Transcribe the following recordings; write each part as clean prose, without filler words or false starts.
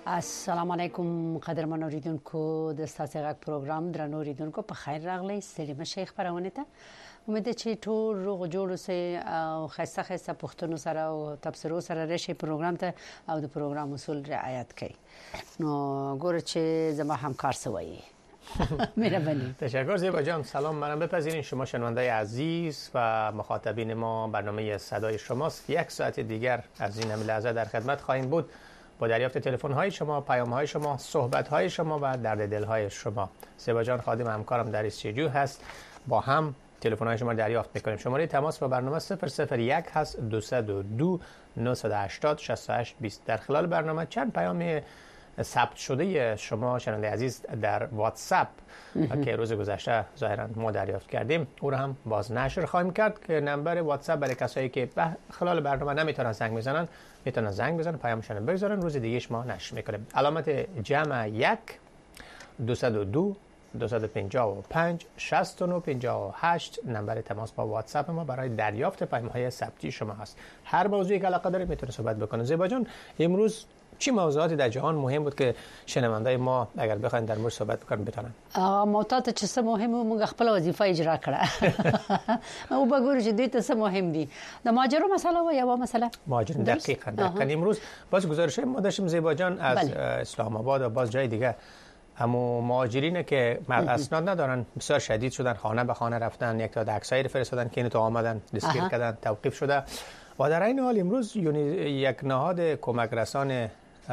السلام علیکم قدرمن اوریدونکو د ستاسو غږ پروګرام درنو اوریدونکو په خیر راغلی سلیمه شیخ خبرونه ته امید چې ټول روغ جوړ اوسئ او خسته پښتون سره او تبصرو سره راشي پروګرام ته او د پروګرام اصول رعایت کړئ نو ګوره چې زما همکار سوی مهربانی. تشکر زیبا جان. سلام، منم بپذیرین شما شنونده عزیز و مخاطبین ما برنامه صدای شماست. یک ساعت دیگر از این لحظه در خدمت خواهیم بود با دریافت تلفن های شما، پیام های شما، صحبت های شما و درد دل های شما. زیبا جان خادم همکارم در استودیو هست، با هم تلفن های شما رو دریافت میکنیم. شماره تماس با برنامه 001 هست 202 980 68 20. در خلال برنامه چند پیام ثبت شده شما شنونده عزیز در واتساپ که روز گذشته ظاهرا ما دریافت کردیم او رو هم باز نشر خواهیم کرد که نمبر واتساپ برای کسایی که به خلال برنامه نمیتونن زنگ بزنن میتونن زنگ بزنن، پیامشون بگذارن، روز دیگهش ما نشر میکنیم. علامت جمع 1 202 255 69 58 نمبر تماس با واتساپ ما برای دریافت پیام های ثبتی شما هست. هر موضوعی که علاقه دارید میتونه صحبت بکنه. زیبا جان، امروز چی موضوعاتی در جهان مهم بود که شنوندای ما اگر بخواین در مورد صحبت بکنن بتونن؟ موضوعات چې څه مهمه موږ خپل وظیفه اجرا کړه او بګورو چې دوی ته څه مهم دي. د ماجرو مسله و یا مسله ماجرو دقیقاً امروز باز گزارش ما داشتیم زیبا جان از اسلام آباد و باز جای دیگه همو مهاجرینه که اسناد ندارن بسیار شدید شدن، خانه به خانه رفتن، یک تا عکسایی فرستادن که اینو تو آمدن دستگیر کردن، توقیف شده. و در این حال امروز یک نهاد کمک رسان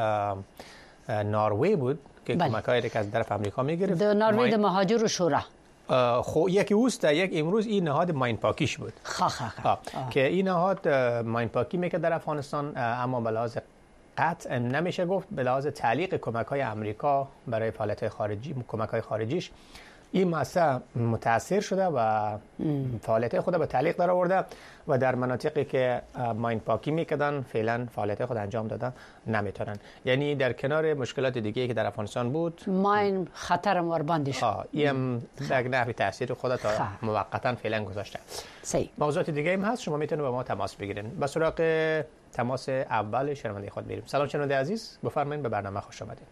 نروژ بود که کمک‌هایی که از طرف آمریکا می‌گرفت. نروژ د مهاجر و شورا خو یکی اوست، یک امروز این نهاد ماین پاکیش بود. که این نهاد ماین پاکی میکرد در افغانستان، اما به لحاظ قطع نمیشه گفت به لحاظ تعلیق کمک‌های آمریکا برای فعالیت خارجی، کمک‌های خارجیش این مسئله متاثر شده و فعالیت خود به تعلیق در آورده و در مناطقی که ماین پاکی میکردن فعلا فعالیت خود انجام دادن نمیتونن. یعنی در کنار مشکلات دیگه که در افغانستان بود، ماین خطر ورباندی شد. این یک نحوی تاثیر خود تا موقتا فعلا گذاشته. صحیح. موضوعات دیگه هم هست، شما میتونید با ما تماس بگیرین. به سراغ تماس اول شنونده خود میریم. سلام شنونده عزیز، بفرمایید، به برنامه خوش آمدید.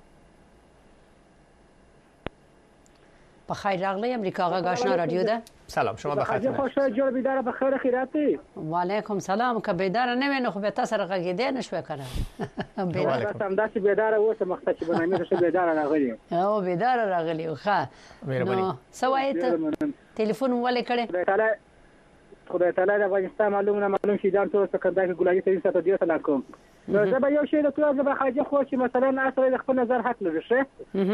بخیر راغلی امریکا غږ آشنا رادیو ده. سلام، شما بخیر. خوشحال جوړ بیدار بخیر خیراتی. وعلیکم سلام. که بیدار نه وینو خو به تاسو راغږیدې نشو کنه. بیدار سم داسې بیدار اوسه مخته چې بنامه څه بیدار راغلی. او بیدار راغلی ښه. نو سوایت ټلیفون ولې کړي؟ خدای تعالی د افغانستان معلوم شي دا ټول څه کړه چې ګولایي ته ستاسو دیو سلام کوم. نو زه به یو شی د توګه به خاجه خو چې مثلا اصل د خپل نظر حق لري شه.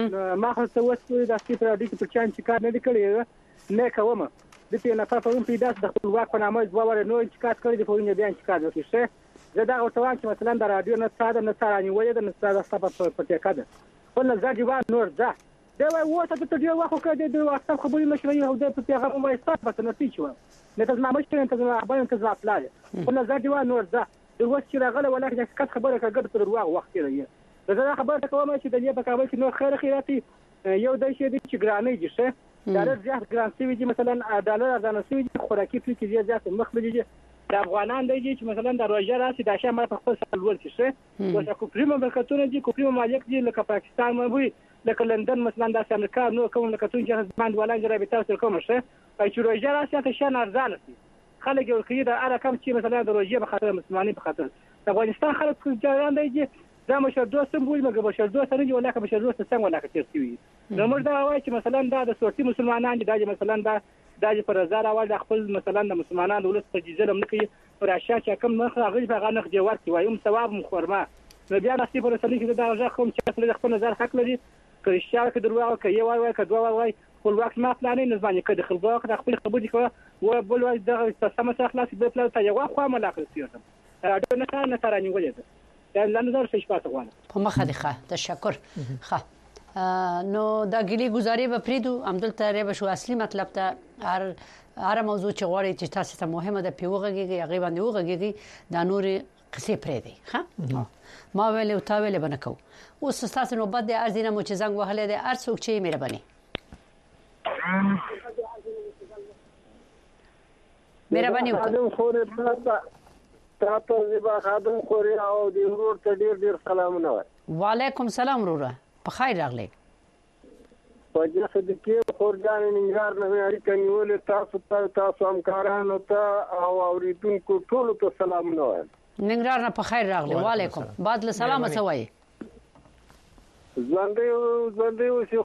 ما خو څه وڅ د سپیډ راډیو په چان چې کار نه کړی نه کوم. د په نفر په پیدا د خپل واک په نامه ځوور نو چې کار کړی د پورینه بیان چې کار وکړي شه. زه دا اوتوان چې مثلا د راډیو نه ساده نه سارانی وې د نستاده ستاسو په تکاده. خپل نظر جواب نور ده. دا وایي ته ډیر وخت کړی د واتساپ خبرې مشورې او د پیغام وایي تاسو په نتیجه شو. نه تاسو ما مشته ته زما ته ځواب لاله. خپل نظر جواب نور ده. د وخت چې راغله ولکه چې کټ خبره کړه تر واغ وخت لري. زه خبره کوم چې د دې په کابل کې نو خیراتي یو د شي چې ګرانې دي شه. ډالر زیات ګران سوي دي، مثلا ډالر ازانه سوي دي، خوراکي توکي زیات مخبلي دي. د افغانان دی چې مثلا د روزه راسي د شمال په خپل سال ول شه. او کوپریمو برکتونه دي، کوپریمو مالک دي لکه پاکستان مو وي، لکه لندن مثلا د امریکا نو کوم لکه تون چې زمند ولای جره به تاسو کوم شه. چې روزه راسي ته شان ارزان دي. خلک یو کې د اره کم چې مثلا د روزه به خاطر مسلمانۍ په خاطر د افغانستان خلک جوړان دی چې دا مشر دوست بول مګر بشر دوست نه ولا که بشر دوست څنګه ولا که ترسي نو موږ دا وایي چې مثلا دا د سورتي مسلمانان دي، دا مثلا دا پر زار اول د خپل مثلا د مسلمانانو ولست په ظلم نه کوي پر اشیا چې کوم مخ غږ به غنخ دی ورته وایم ثواب مخورما نو بیا نصیب رسول کې دا ځکه کوم چې خپل نظر حق لري کریشیا کې درواغ کوي وای کډوا وای خپل وخت ما پلانې نظمانه کړي خلګو د خپل خبرې کوي و بل وای د سمه اخلاص به پلان ته یو خو ملاقات سیاسم راډیو نه ترانی ولې دا لنظر څه شپه غواړم په مخه دي ښه تشکر ښه نو دا ګلی گزارې به پریدو عمدلته ری به شو اصلي مطلب ته هر موضوع چې غواړي چې تاسو ته مهمه ده پیوغږي هغه باندې وغږیږي دا نور قصې پریدي ښه ما ویل او تا ویل بنکو اوس تاسو نو بده ارزینه مو چې زنګ وهله ده هر څوک چې مهرباني وکړه تاسو زیبا خادم خوري او د ورور ته ډیر سلامونه وای وعلیکم سلام وروره په خیر راغلی په دې صدقې خورجان ننګرهار نه اړیکه نیولې تاسو همکارانو ته او اوریدونکو ټولو ته سلامونه وایم ننګرهار نه په خیر راغلی وعلیکم بعد له سلامه څه وایي ژوندی اوسې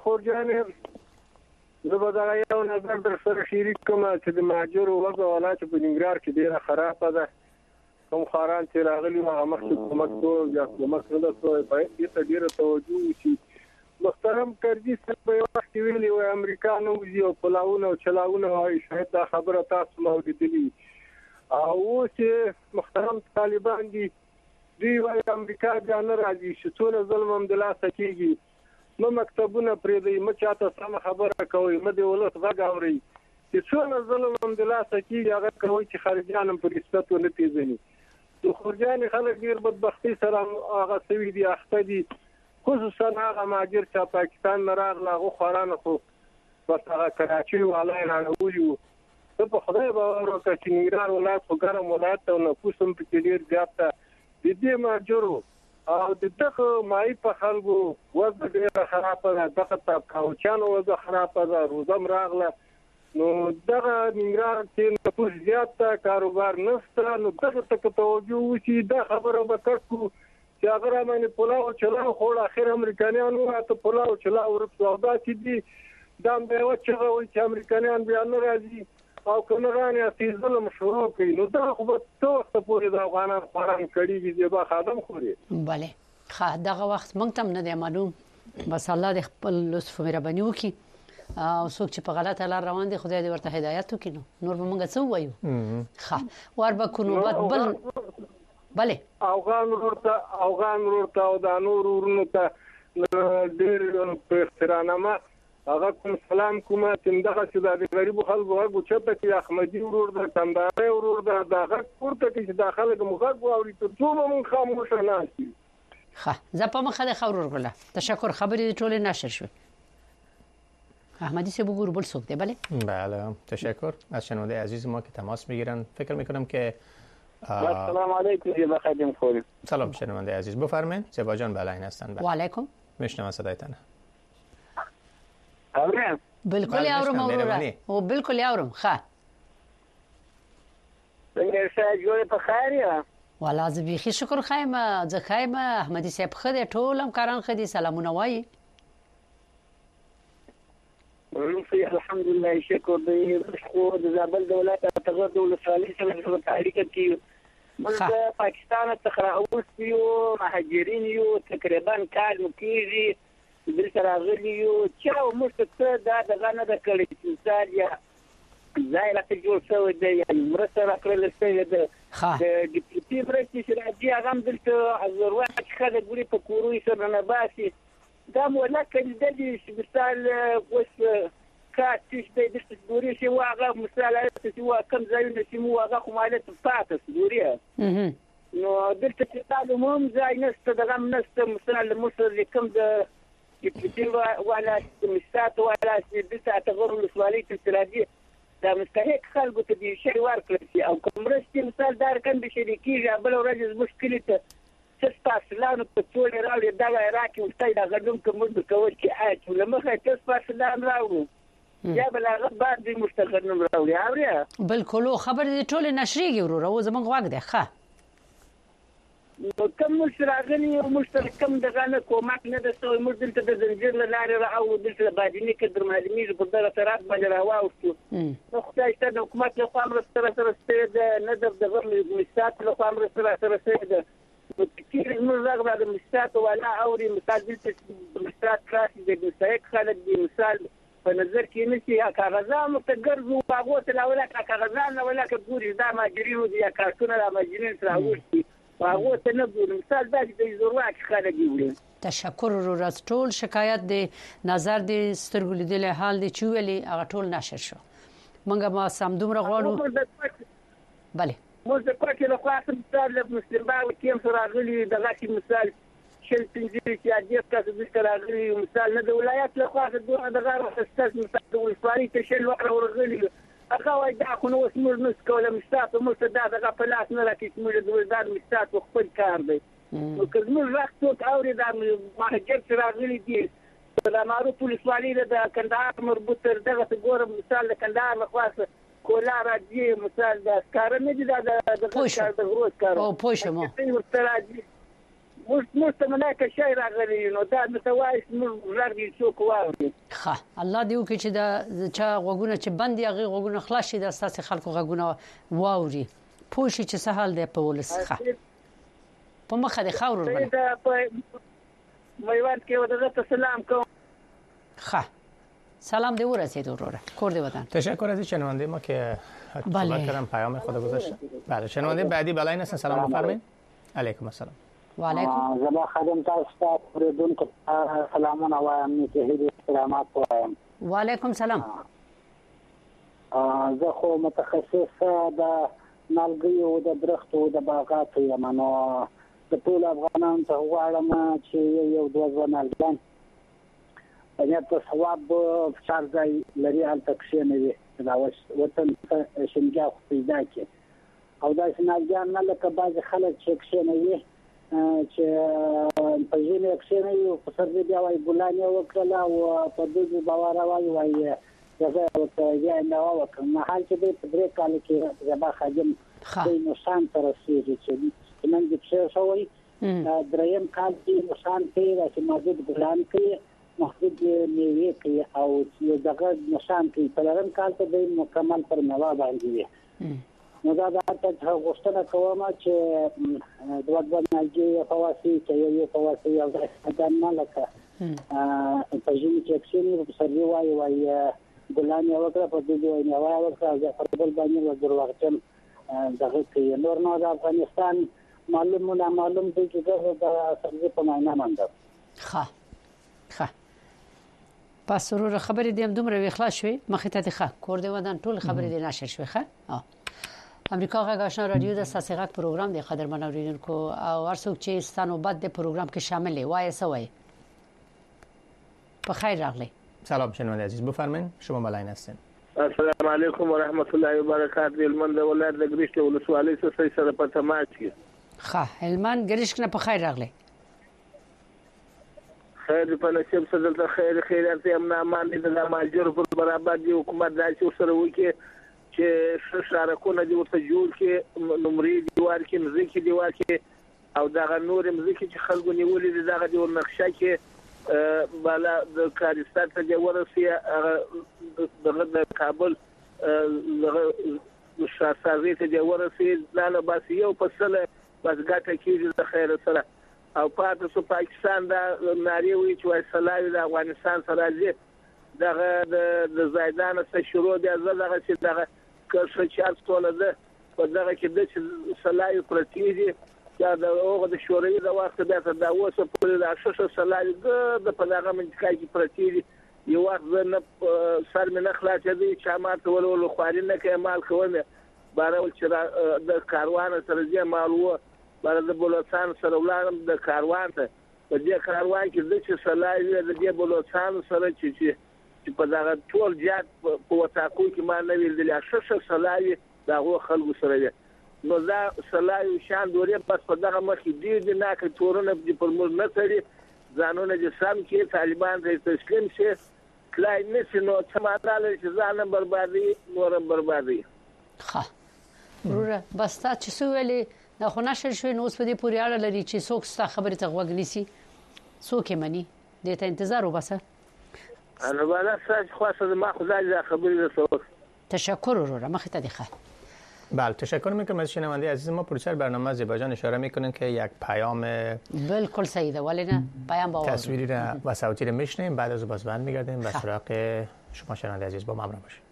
خورجانې زه به دغه یو نظر در سره شریک کړم چې د مهاجرو وضع حالات په ننګرهار کې ډېره خرابه ده کوم خاران چې راغلي وو هغه مخکې کومک کوو یا کومک نه ده سوی باید دې ته ډېره توجه وشي محترم کرزي صاحب په یو وخت کې ویلي وای امریکا نه وځي او پلاونه او چلاونه وایي شاید دا خبره تاسو ما اورېدلې او اوس چې محترم طالبان دي دوی وایي امریکا بیا نه راځي چې څونه ظلم هم د لاسه کېږي نو مکتبونه پرېږدئ مه چاته سمه خبره کوئ مه د ولس غږ اورئ چې څونه ظلم هم د لاسه کېږي هغه کوئ چې خارجیان هم په رسمیت ونه پېژني د خورجانې خلک ډېر بدبختي سره هغه سوي دي اخته دي خصوصا هغه مهاجر چې پاکستان نه راغله هغو خوارانو خو بس هغه کراچۍ والا یې راړولي وو زه په خدای باور وکړه چې ننګرهار ولایت خو ګرم ولایت دی او نفوس هم پکې ډېر زیات ده د دې مهاجرو او د دغه مایي په خلکو وضع ډېره خرابه ده دغه تابکاوچیانو وضع خرابه ده روزه هم راغله نو دغه ننګرهار چې نفوس زیات ده کاروبار نشته نو دغه ته توجه وشي دا خبره به کټ کړو چې هغه رامنې پلاو چلاو خوړ اخر امریکایان ورته پلاو چلاو ورته او دا چې دي دا به یو چې وایي چې امریکایان بیا نه راځي او کنه رانه چې ظلم شروع کوي نو دا خو به څو وخت پورې د افغانان خوران کړي دي به خادم خوري بله دغه وخت مونږ ته نه دی معلوم بس الله د خپل لطف مهرباني وکړي او څوک چې په غلطه لار روان دي خدای دې ورته هدایت وکړي نور به مونږ څه وایو ور به کو نوبت بل بله افغان ورته او د نور ورونو ته ډېر په احترامه هغه کوم سلام کومه چې دغه چې د غریبو خلکو هغه چته کې احمدي ورور د کندهار ورور د دغه پورته کې د خلکو مخاطب اوري ته څو مون خاموش نه شي زه په مخه د خبرور ګله تشکر خبرې ټوله نشر شو احمدی سے بگو بول سوخته بله تشکر از شنونده عزیز ما که تماس میگیرن فکر میکنم که سلام علیکم یا خادم خوری سلام شنونده عزیز بفرمایید زیبا جان بلاین هستن و علیکم میشنم صدایتان اورم بالکل یاورم اوره او بالکل یاورم ښه څنګه ښه جوړ په خیر یا والله زه بيخي شکر خایم زه خایم احمدی صاحب خدای ټول هم کاران خدي سلامونه وایي الحمدلله شکر دې خو د زابل دولت تغیر دولت صالح سره اړیکه کې موږ پاکستان څخه راوستیو مهاجرین یو تقریبا کال مکیږي د سره غلي یو چې موږ ته دا دغه نه د کړی چې یا ځای راته جوړ شوی دی یا مرسته راکړل شوی دی د ډیپټي پرېسټي چې راځي هغه هم دلته حضور واچ خلک ګوري په کوروي سره نه باسي دا مولکه د مثال اوس کاتش د دې ګوري چې واغه مثال چې وا کم ځایونه چې مو واغه خو مالت پاتې ګوري نو دلته چې تاسو هم ځای نشته دغه نشته مثال مصر کوم د ډیپټي ولا مستات ولا دلته تغیر الوالي تلادي دا مستحق خلکو ته دي شی ورکړي او کومرستي مثال دار کم به شریکي بل ورځ مشکله ته تاسو په ټول راوړي دا راکې وستای دا غږم کوم د کول چې اته لمخه تاسو راوړو یا بل هغه باندې مستقرن راوړي اوریا بالکل خبر دې ټول نشریږي ورو او زمونږ واګ دی ښه نو کوم مشراغلی او مشترکم دغه نه کومک نه د سوی مدلته د زنجیر لاره راو دلته باندې کې درمالمي په دغه طرف باندې راوستو نو خدای ته د حکومت له خوا سره ستې نه دغه مستات له خوا سره ستې كثير من الرغبة بالمستات ولا أوري مثال دلت مستات كلاسي زي مستهيك خالد دي مثال فنظر كي نسي يا كغزان متقرزوا باغوت لا ولا كغزان ولا كبوري دا ما جريو دي يا كارتونا لا ما جرين سراوشتي باغوت نبور مثال دا دي زرواك خالد يولي تشکر رو راز ټول شکایت دی نظر دی سترګو لیدل حال دی چويلي هغه ټول نشر شو منګه ما سمدوم غواړو بله موږ د کوټې له خوا مثال له مسلم باغ کې هم سره غلي دغه مثال شل پنځه چې اجازه تاسو د راغلي مثال نه د ولایت له خوا دغه راستل مثال د ولسوالۍ ته شل وخت ورغلي هغه وای دا خو نو اسمر نس کوله مستات مستدا دغه په لاس نه راکې موږ د ولدان مستات خپل کار دی نو که زموږ غږ څوک اوري دا مهاجر چې راغلي دي د معروف ولسوالۍ د کندهار مربوط تر دغه ګورم مثال د کندهار لخوا کولا راځي مثال د سکاره نه دي د غروز کار او پوښمو مستمنه که شي راغلي نو دا متوایس موږ راغلي څوک واوري ښه الله دې وکړي چې دا چا غوګونه چې بند یې هغه غوګونه خلاص شي د اساس خلکو غوګونه واوري پوښي چې سهال دی په ولسخه په مخه د خاور باندې په میوان کې ودغه سلام کوم ښه سلام دی ورسید وروره کور دی وطن تشکر از شنونده ما که صحبت کردم پیام خود گذاشتن. بله شنونده بعدی بلای هستن سلام بفرمایید. علیکم السلام. و علیکم زما خادم تاسو ته پردونکو سلامونه وایم چې هدي سلامات وایم. و علیکم سلام. زه خو متخصص د نالګیو د درختو د باغاتو یم نو د ټول افغانانو ته غواړم چې یو دوه ځوانان اگر په ثواب فشار ځای لري هلته کښېنه وي دا وطن شنګیا خو پیدا کړي او دا سنالګیان نه لکه بعضې خلک چې کښېنه وي چې په ژمي کښېنه وي په سر بیا وایي ګلان یې وکړله او په دوی باوره وایي جزا یې ورته بیا یې میوه وکړه مهال چې دی په 3 کاله کې زما خادم دوی نقصان ته رسېږي چې نن دې پرېښوئ درېیم کال کې نقصان کوي داسې محدود ګلان کوي محدود میوې کوي او دغه نشان کوي په لرم کال ته د مکمل پر میوه باندې وي نو دا ته غوښتنه کوم چې دوه نالګي فواسي چې یو فواسي او دا نه لکه په ژمي کې اکسینې په سر وایي ګلان یې وکړه په دې وایي میوه وکړه د خپل باندې دروغجن دغه کوي نور نو د افغانستان معلوم دی چې دا سبزي په معنا مانده ښه پس ورور خبرې دې هم دومره اخلاص شوي مخې ته ښه کور دې ودان ټول خبرې دې نشر شوي ښه امریکا غږ آشنا رادیو د ساسي غږ پروګرام د قدرمن اوریدونکو او هر څوک چې ستانو بعد د پروګرام کې شامل وي وایي په خیر راغلی سلام شنونده عزیز بفرمایید شما بلاین هستین السلام علیکم و رحمت الله و برکاته هلمند ولایت د ګریشک ولسوالۍ څخه سره په تماس کې ښه هلمند ګریشک نه په خیر راغلی خیر په نصیب سره د خیرات یم نه امان دي د ماجر په برابر دی حکومت داسې سره وکي چې شارکونه دی ورته جوړ کې نمرې دیوار کې مزکی دیوار کې او دغه نور مزکی چې خلکو نیولې دي دغه دی ورنقشه کې بالا د کاریستان ته دی ورسي دغه د کابل دغه شاسازي ته دی ورسي لاله بس یو پسله بس ګټه کېږي د خیر سره او پاتې سو پاکستان دا ناری وی چې وسلای د افغانستان سره راځي دغه د زیدان څخه شروع دی دغه چې دغه کښه چارت ټول ده په دغه کې د سلای پرتیږي چې د اوغه د شوري د وخت بیا د اوسه په د شوشه سلای د په دغه منځکای کې پرتیږي یو وخت نه سر مې نه خلاصې دي چې ماته ولول خواري نه کې مال کومه بارول چې د کاروان سره ځي مالو بار د بلوچستان سره ولارم د کاروان ته په دې کاروان کې د چې سلای د دې بلوچستان سره چې په دغه ټول جات په وټاکو کې ما نه ویل د شوشه سلای دغه خلکو سره نو دا سلای شان دورې پس په دغه مخې دی نه کې تورونه د پرموز نه تري ځانونه چې سم کې طالبان ته تسلیم شي کلای نشي نو څماله چې ځان بربادي نورم بربادي ښه ورور بس تا چې سوالي دا خو نشر شوی نو اوس په دې پورې اړه لري چې څوک ستا خبرې ته غوږ نیسي څوک یې مني دې ته انتظار وباسه انا بالا ساج خاصه ما خدای خبرې رسول تشکر ورور مخ ته دی ښه بله تشکر میکنم از شنونده عزیز ما پروسر برنامه زیباجان اشاره میکنن که یک پیام بالکل صحیحه ولی نه پیام با تصویری و صوتی رو میشنیم بعد از باز میگردیم به سراغ شما شنونده عزیز با ما همراه باشید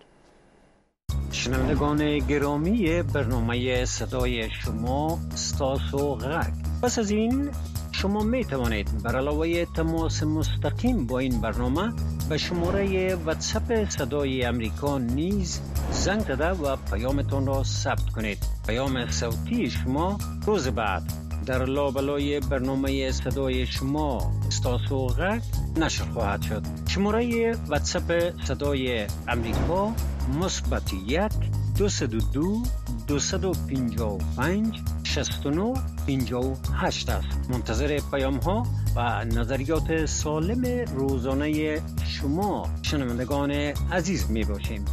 شنوندگان گرامی برنامه صدای شما استاسو غږ پس از این شما می توانید بر علاوه تماس مستقیم با این برنامه به شماره واتساپ صدای امریکا نیز زنگ زده و پیامتان را ثبت کنید. پیام صوتی شما روز بعد در لابلای برنامه صدای شما استاسو غږ نشر خواهد شد. شماره واتساپ صدای امریکا +1 202 255 69 58 است. منتظر پیام ها و نظریات سالم روزانه شما شنوندگان عزیز می باشیم.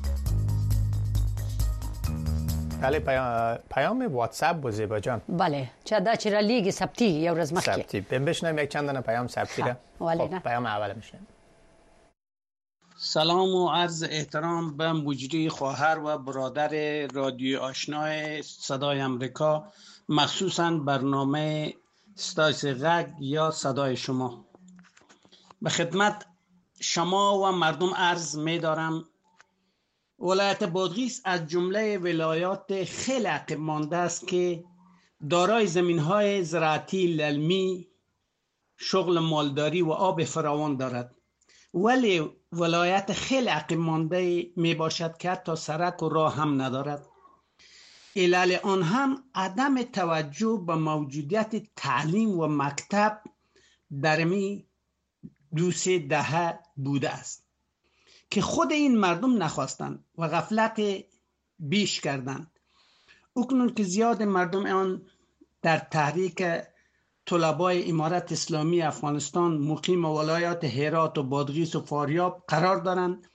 بله، پیام واتساپ بود زیبا جان. بله، چرا لیگ سبتی یا ورځ مخکې سبتی بشنویم یک چند دانه پیام سبتی را. خب پیام اول میشنویم. سلام و عرض احترام به مجری خواهر و برادر رادیو آشنای صدای امریکا، مخصوصاً برنامه ستایس غگ یا صدای شما. به خدمت شما و مردم عرض می دارم ولایت بادغیس از جمله ولایات خیلی عقب مانده است که دارای زمین‌های زراعتی للمی، شغل مالداری و آب فراوان دارد، ولی ولایت خیلی عقب مانده می باشد که حتی سرک و راه هم ندارد. علل آن هم عدم توجه به موجودیت تعلیم و مکتب در می 2-3 دهه بوده است که خود این مردم نخواستند و غفلت بیش کردند. اکنون که زیاد مردم آن در تحریک طلبای امارت اسلامی افغانستان مقیم ولایات هرات و بادغیس و فاریاب قرار دارند،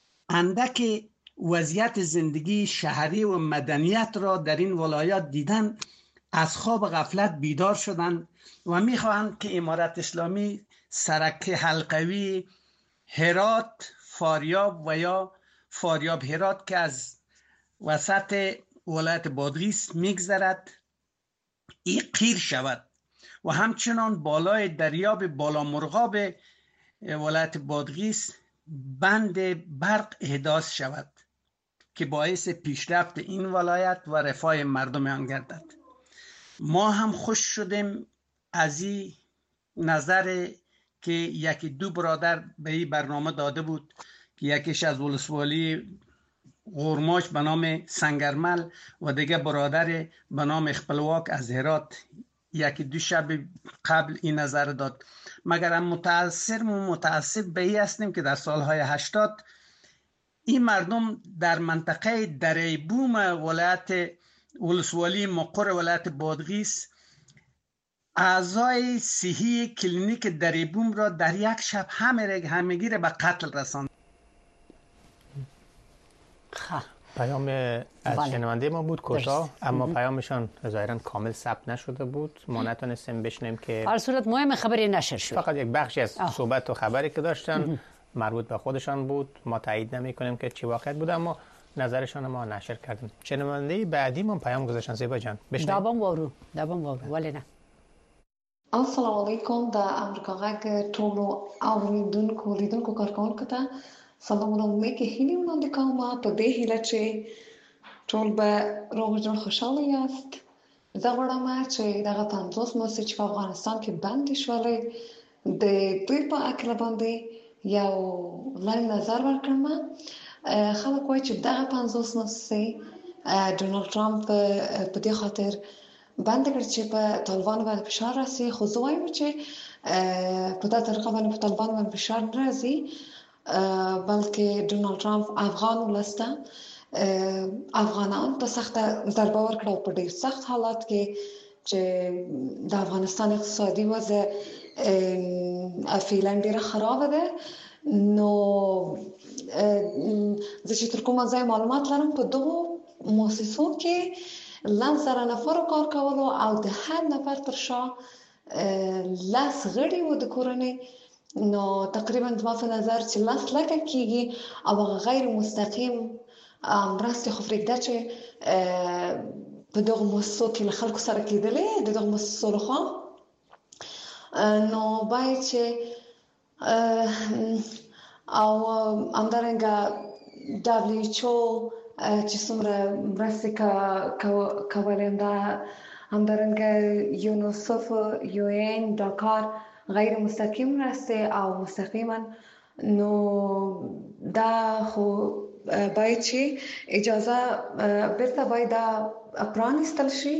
اندک وضعیت زندگی شهری و مدنیت را در این ولایات دیدن از خواب غفلت بیدار شدند و میخواهند که امارت اسلامی سرک حلقوی هرات فاریاب و یا فاریاب هرات که از وسط ولایت بادغیس میگذرد ای قیر شود و همچنان بالای دریاب بالا مرغاب ولایت بادغیس بند برق احداث شود که باعث پیشرفت این ولایت و رفاه مردم آن گردد. ما هم خوش شدیم از این نظر که یکی دو برادر به این برنامه داده بود که یکیش از ولسوالی غرماش به نام سنگرمل و دیگه برادر به نام خپلواک از هرات یکی دو شب قبل این نظر داد. مگر متاسف به این هستیم که در سالهای 80 این مردم در منطقه دره بوم ولایت ولسوالی مقر ولایت بادغیس اعضای صحی کلینیک دره بوم را در یک شب همگی را به قتل رساند. پیام از شنونده ما بود کوتاه، اما پیامشان ظاهرا کامل ثبت نشده بود، ما نتونستیم بشنیم که هر صورت مهم خبری نشر شد. فقط یک بخشی از صحبت و خبری که داشتن مربوط به خودشان بود. ما تایید نمی‌کنیم که چی واقعیت بود، اما نظرشان ما نشر کردیم. شنونده بعدی ما پیام گذاشتن زیبا جان. دابم وارو ولی نه. السلام علیکم. د امریکا غږ ټولو اوریدونکو لیدونکو کارکونکو ته سلامونه نیکې هیلې وړاندې کوم په دې هیله چې ټول به روغ جوړ خوشحاله یاست. زه غواړم چې دغه 50 موسسې چې په افغانستان کې بندې شولې د دوی په هکله باندې یو لنډ نظر ورکړم. خلک وایي چې دغه 50 موسسې ډونالد ټرامپ په دې خاطر بند کړ چې په طالبانو باندې فشار راسي، خو زه وایم چې په دا طریقه باندې په طالبانو باندې فشار نه راځي، بلکې ډونالد ټرامپ افغان ولس ته افغانان په سخته ضربه ورکړه او په ډېر سخت حالات کې چې د افغانستان اقتصادي وضع فعلا ډېره خرابه ده. نو زه چې تر کومه ځایه معلومات لرم په دغو مؤسسو کې 1000 نفرو کار کولو او د هر نفر تر شا 10 غړي وو د کورنۍ. نو تقریبا زما په نظر چې 10 لکه کېږي او هغه غیر مستقیم مرستې خو پرېږده چې په دغو مؤسسو کې له خلکو سره کېدلې د دغو مؤسسو لخوا. نو باید چې او همدارنګه WHO چې څومره مرستې کولې همدارنګه یونیسف UN دا کار غیر مستقیم مرستې او مستقیما. نو دا خو باید چې اجازه بیرته باید پرانیستل شي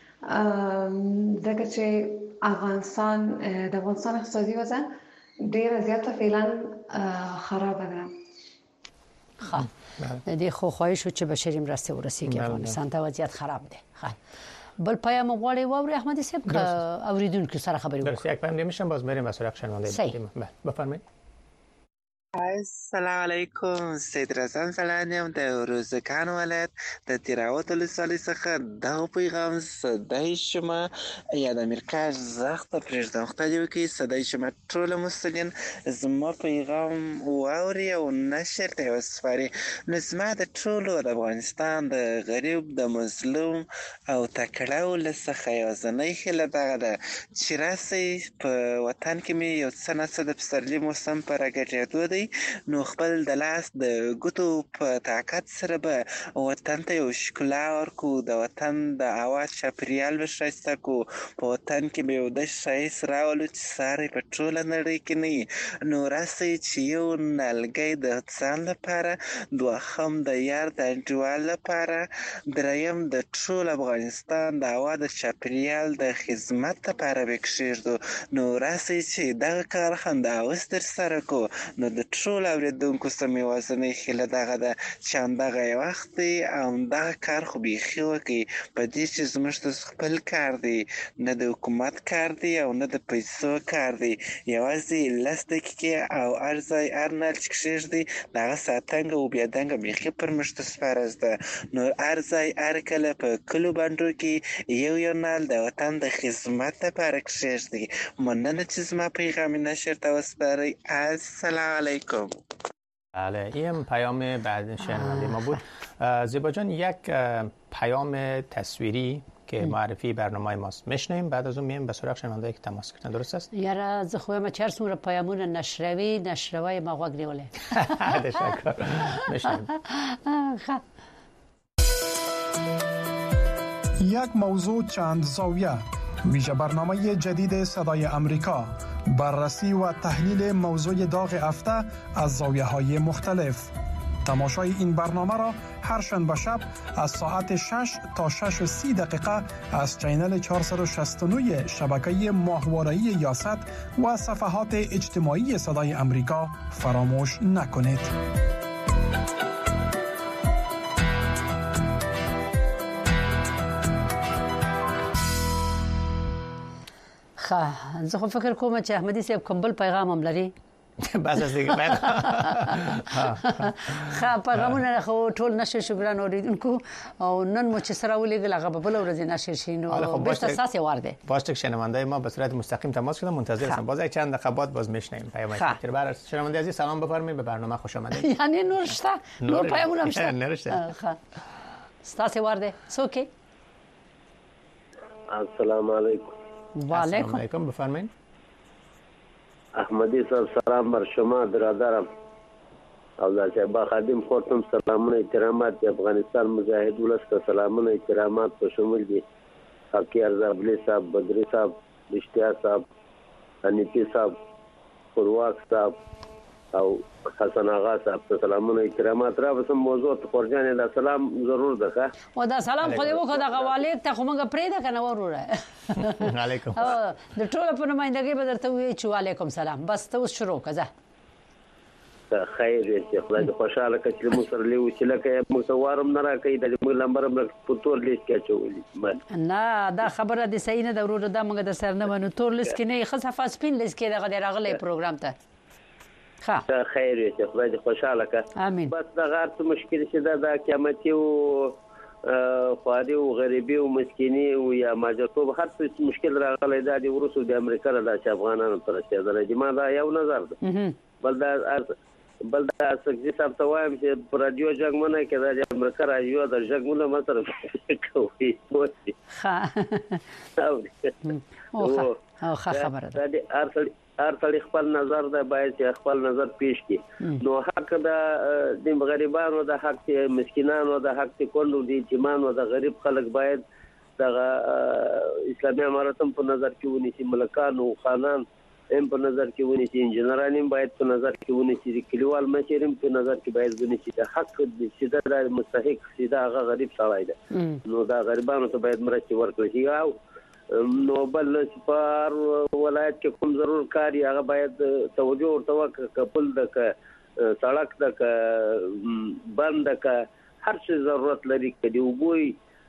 ځکه چې د افغانستان اقتصادي وضع ډېره زیاته فعلا خرابه ده. دې خو خواهش شو چې بشري مرستې ورسیږي افغانستان ته، وضعیت خراب دی. بل پیام غواړي ووري احمدي صاحب اوریدونکو سره خبرې وکړو. درست یک پیام میشم باز میریم از سراغ شنونده. بفرمایید. السلام علیکم. سید رضا زلانیم د روزګان ولایت د تیراوت ولسوالۍ څخه دا پیغام صدای شما یا د امریکا زخت پرېږدم خدای وکړي صدای شما ټول مسلمان زما پیغام واوري او نشر ته وسپاري. نو زما د ټولو د افغانستان د غریب د مظلوم او تکړه ولس څخه یوازینۍ هیله دغه ده چې راسئ په وطن کې مې یو څه نه څه د پسرلي موسم په راګرځېدو دی نو خپل د لاس د ګوتو په طاقت سره به وطن ته یو ښکلا ورکو د وطن د هوا چاپېریال به ښایسته کړو په وطن کې به یو داسې ښایست راولو چې ساری په ټوله نړۍ کې نه وي. نو راسئ چې یو نلګی د ځان لپاره دوهم د یار د انډیوال لپاره دریم د ټول افغانستان د هوا د چاپېریال د خدمت لپاره به کښېږدو. نو راسئ چې دغه کار همداوس ترسره کړو. نو د ټول اوریدونکو سم یوازینۍ هیله دغه ده چې همدغه یې وخت دی او همدغه کار خو بیخي وکړي په دې چې زموږ د خپل کار دی نه د حکومت کار دی او نه د پیسو کار دی. یوازې 10 دقیقې او هر ځای هر نل چې کښېږدي د هغه ساتنګ او بیادنګ بیخي پر موږ ته سپارس ده. نو هر ځای هر کله په کلو بانډو کې یو نل د وطن د خدمت لپاره کښېږدي. مننه چې زما پیغام نشر ته وسپارئ. السلام علیکم. بله این پیام بعد شنونده ما بود. زیبا جان یک پیام تصویری که معرفی برنامه ماست میشنیم بعد از اون میایم به سراغ شنونده که تماس کردن. درست است؟ یاره زه خو ما چهار سوره پیامون نشروی ما غوږ نیولې. تشکر. میشنیم. یک موضوع چند زاویه ویژه برنامه جدید صدای امریکا بررسی و تحلیل موضوع داغ هفته از زاویه‌های مختلف. تماشای این برنامه را هر شنبه شب از ساعت 6 تا 6:30 از چینل 469 شبکه ماهواره‌ای یاست و صفحات اجتماعی صدای امریکا فراموش نکنید. زه خو فکر کوم چې احمدي صاحب کوم بل پیغام هم لري. بس از دیگه بعد پیغامونه خو ټول نشر شکران اوریدونکو او نن مو چې سره ولېږل هغه به بل ورځ نشر شي. نو بیرته اساس وارده باز تک شنونده ما به صورت مستقیم تماس کردن منتظر هستم. باز چند دقیقه بعد باز میشنیم پیام شکر بر شنونده عزیز. سلام بفرمایید به برنامه خوش آمدید. یعنی نور شته نور پیامونه شته نرشته اساس وارده سوکي. السلام علیکم. و علیکم. بفرمایید. احمدی صاحب سلام بر شما برادرم. الله شبا خادم خودتون سلامونه احترامات افغانستان مجاهد ولس ته سلامونه احترامات په شمول دي حقی ارزابلی صاحب بدری صاحب رشتیا صاحب حنیفی صاحب خورواک صاحب او حسن آغا صاحب ته سلامونه احترامات. را بسم موضوع ته قرجان دا سلام ضرور ده و دا سلام خو دې وکړه د غوالیک ته خو موږ پرې ده کنه وروره علیکم. د ټول په نمائندګۍ به درته وی چې علیکم سلام. بس ته اوس شروع کړه. خیر دې خدای دې خوشاله کړي چې موږ سره لیو چې لکه موږ وارم نه راکې د موږ لمبر په تور لیست کې چولې نه دا خبره دې صحیح نه ده وروره. دا موږ د سر نه منو تور لیست کې نه خصه فاسپین لیست کې دغه راغلی پروګرام ته. خیر دې خدای دې خوشاله کړي. امين. بس دا غار څه مشکل چې دا قیامتي او خواري او غریبي او مسکینی او یا ماجرتوب هر څه مشکل راغلی دا د ورسو د امریکا له افغانانو تر رسیدل دي. ما دا یو نظر ده بل دا سګزي صاحب ته وایم چې په رادیو جنگونه کې د امریکا رادیو د جنگونه مطلب کوي. او خبره ده هر څړي خپل نظر ده باید چې خپل نظر پیش کړي. نو حق د غریبانو د حق مسکینانو د حق کولو دي چې د غریب خلک باید د اسلامي اماراتم په نظر کې ونیسي. ملکان او خانان هم په نظر کې ونیسي. انجنیران هم باید په نظر کې ونیسي. کلیوال مشر هم په نظر کې باید ونیسي. د حق چې د مستحق سیده هغه غریب سړی ده. نو دا غریبانو ته باید مرسته ورکړي شي. او نو بل سپار ولایت کې کوم ضرور کاری هغه باید توجه ورته وکړي. کپل د سړک د بند د هر څه ضرورت لري کدي وګوي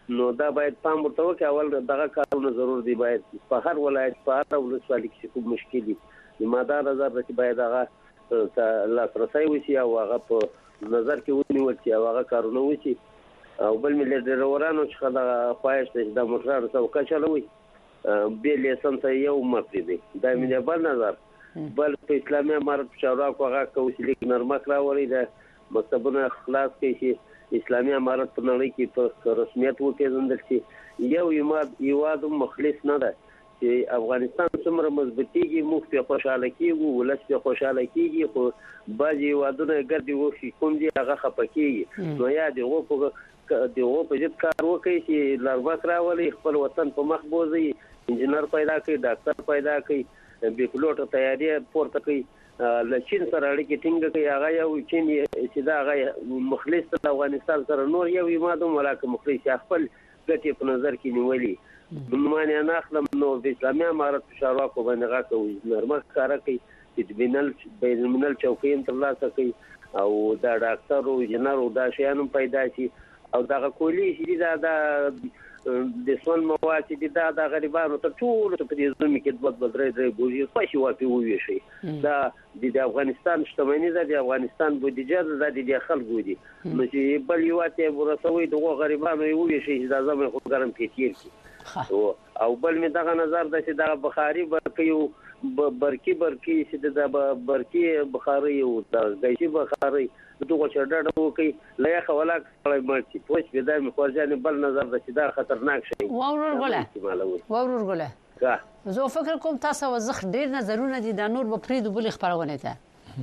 نو دا باید پام ورته وکړي. اول دغه کارونه ضرور دي، باید په هر ولایت په هر ولسوالۍ کې کوم مشکل دي ما دا نظر ده چې باید هغه لاسرسی وشي او هغه په نظر کې ونیول شي او هغه کارونه وشي. او بل ملي ډرایورانو چې دا خواهش ده چې د موټرانو څوکۍ چلوي به لیسنس یو مفردي دا مې بل نظر. بل په اسلامي امارت چارواکو هغه کوشش نرمه راوړي ده مکتبونه خلاص کړي چې اسلامي امارت په نړۍ کې په رسمیت وپیژندل شي. یو یواد مخلص نه ده چې افغانستان څومره مضبوطیږي موږ په خوشاله کیږو، ولس په خوشاله کیږي، خو بعضي یوادونه ګرځي وشي کوم دي هغه خپکیږي. نو یا دغه په دې کار وکړي چې لاربک راولي، خپل وطن په مخ بوزي، انجنیر پیدا کړي، ډاکټر پیدا کړي، بي پلوټ تیاری پورته کړي، لچین سره اړیکې ټینګ کړي. هغه یو چین چې دا هغه مخلص د افغانستان سره نور یو ایمادو ملاک مخلص خپل ګټې په نظر کې نیولي. بمانه نه اخلم نو د اسلامي امارت چارواکو باندې غاکوي نرمه کار کوي چې بین الملل چوکۍ تر لاسه کوي او دا ډاکټر او انجنیر او دا شیانو پیدا شي او دا کولی شي دا د سون مواد چې دا د غریبانو ته ټول په دې ځمکه کې درې ګوزي خوشي واپی وي شي. دا د افغانستان شتمنۍ ده، د افغانستان بودیجه ده، د خلکو دي. نو چې بل یو ته ورسوي دغه غریبانو یو شي چې دا زموږ خو ګرم کېتیر کی او بل می دغه نظر ده چې دا بخاري برکیو برکی چې د برکی بخاري او د غیشي بخاري دغه چړډه وکي لیا خولاک سره مرچی پوښ به دا می خورجان بل نظر ده چې دا خطرناک شي. وورور ګله زه فکر کوم تاسو وزخ ډیر نظرونه دي د نور په پریدو بل خبرونه ته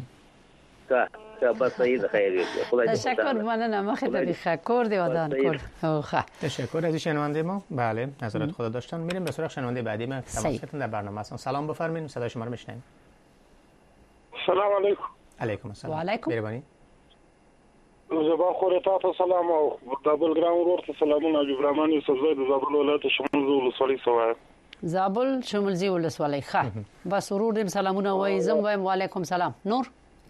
بس صحیح خیر خدای تشکر مننه مخه ته خکور دی ودان کول تشکر از شنونده ما. بله نظرات خدا داشتن. میریم به سراغ شنونده بعدی ما تماساتون در برنامه هستن. سلام بفرمایید، صدای شما رو میشنویم. سلام علیکم. علیکم السلام. و علیکم. مهربانی. زبا خورتا ته سلام او دبل ګرام ورته سلامونه جبرامانی سبزی د زابل ولایت شمال ولسوالۍ سوای. زابل شمال ولسوالۍ ښه بس ورور دې سلامونه وای زم وایم وعلیکم سلام. نور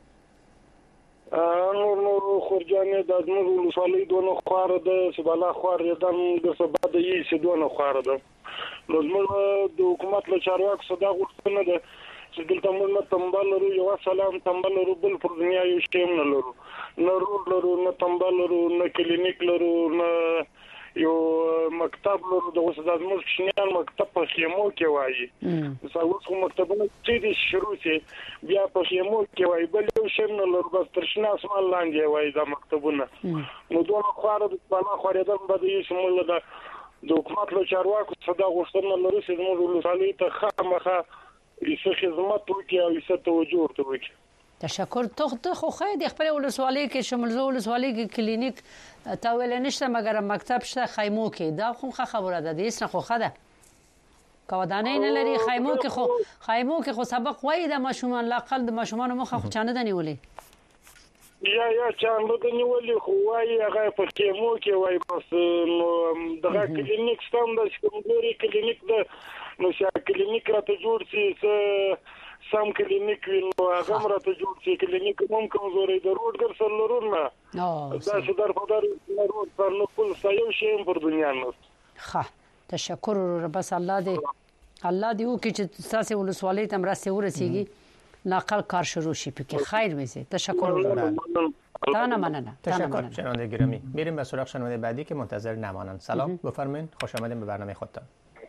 خورجانې د ازمر ولسوالۍ دونه خواره ده چې بالا خوار یدم د سبا د یې چې دونه خواره ده. نو زموږ د حکومت له چارواکو صدا غوښتنه ده چې دلته موږ تنبل لرو، یو سلام تنبل لرو، بل پر دنیا یو شیم نه لرو، نه روډ لرو، نه تنبل لرو، نه کلینیک لرو، نه یو مکتب لرو. د وسداد موږ شنیان مکتب په خیمو کې وایي اوس خو مکتبونه چې شروع شي بیا په خیمو کې وایي، بل یو شیم نه لرو، بس تر شنه اسمان لاندې وایي دا مکتبونه. نو دوه خواره د بالا خوارېدل به د شمول د حکومت له چارواکو صدا غوښتنه لري چې موږ ولسوالۍ ته خامخا یې خدمت وکړي او یې توجه ورته وکړي. تشکر. ته خو خې د خپل ولسوالۍ کې شمال ولسوالۍ کې کلینیک تا ویل نشته مګر مکتب شته خیمو کې دا خو خبره ده د اسنه خو خده کودانې نه لري خیمو کې خو سبق وای د ماشومان لاقل د ماشومان مخه خو چانه دی نیولې یا چانه دی نیولې خو وای هغه په خیمو کې وای بس نو دغه کلینیک ستم د کومګوري کلینیک د نو چې کلینیک راته جوړ شي سم کلینیک نو هغه راته جوړ شي کلینیک ممکن زوري د روډ ګرځل لرونه دا چې در په در روډ پر نو کول سایو شي پر دنیا نه. ښه تشکر. بس الله دې او کې چې تاسو ولسوالۍ ته مرسته ورسیږي ناقل کار شروع شي پکې خیر وي. تشکر. تانا مننه. تشکر شنونده گرامی. میریم به سراغ شنونده بعدی که منتظر نمانند. سلام بفرمایید، خوش آمدید به برنامه خودتان.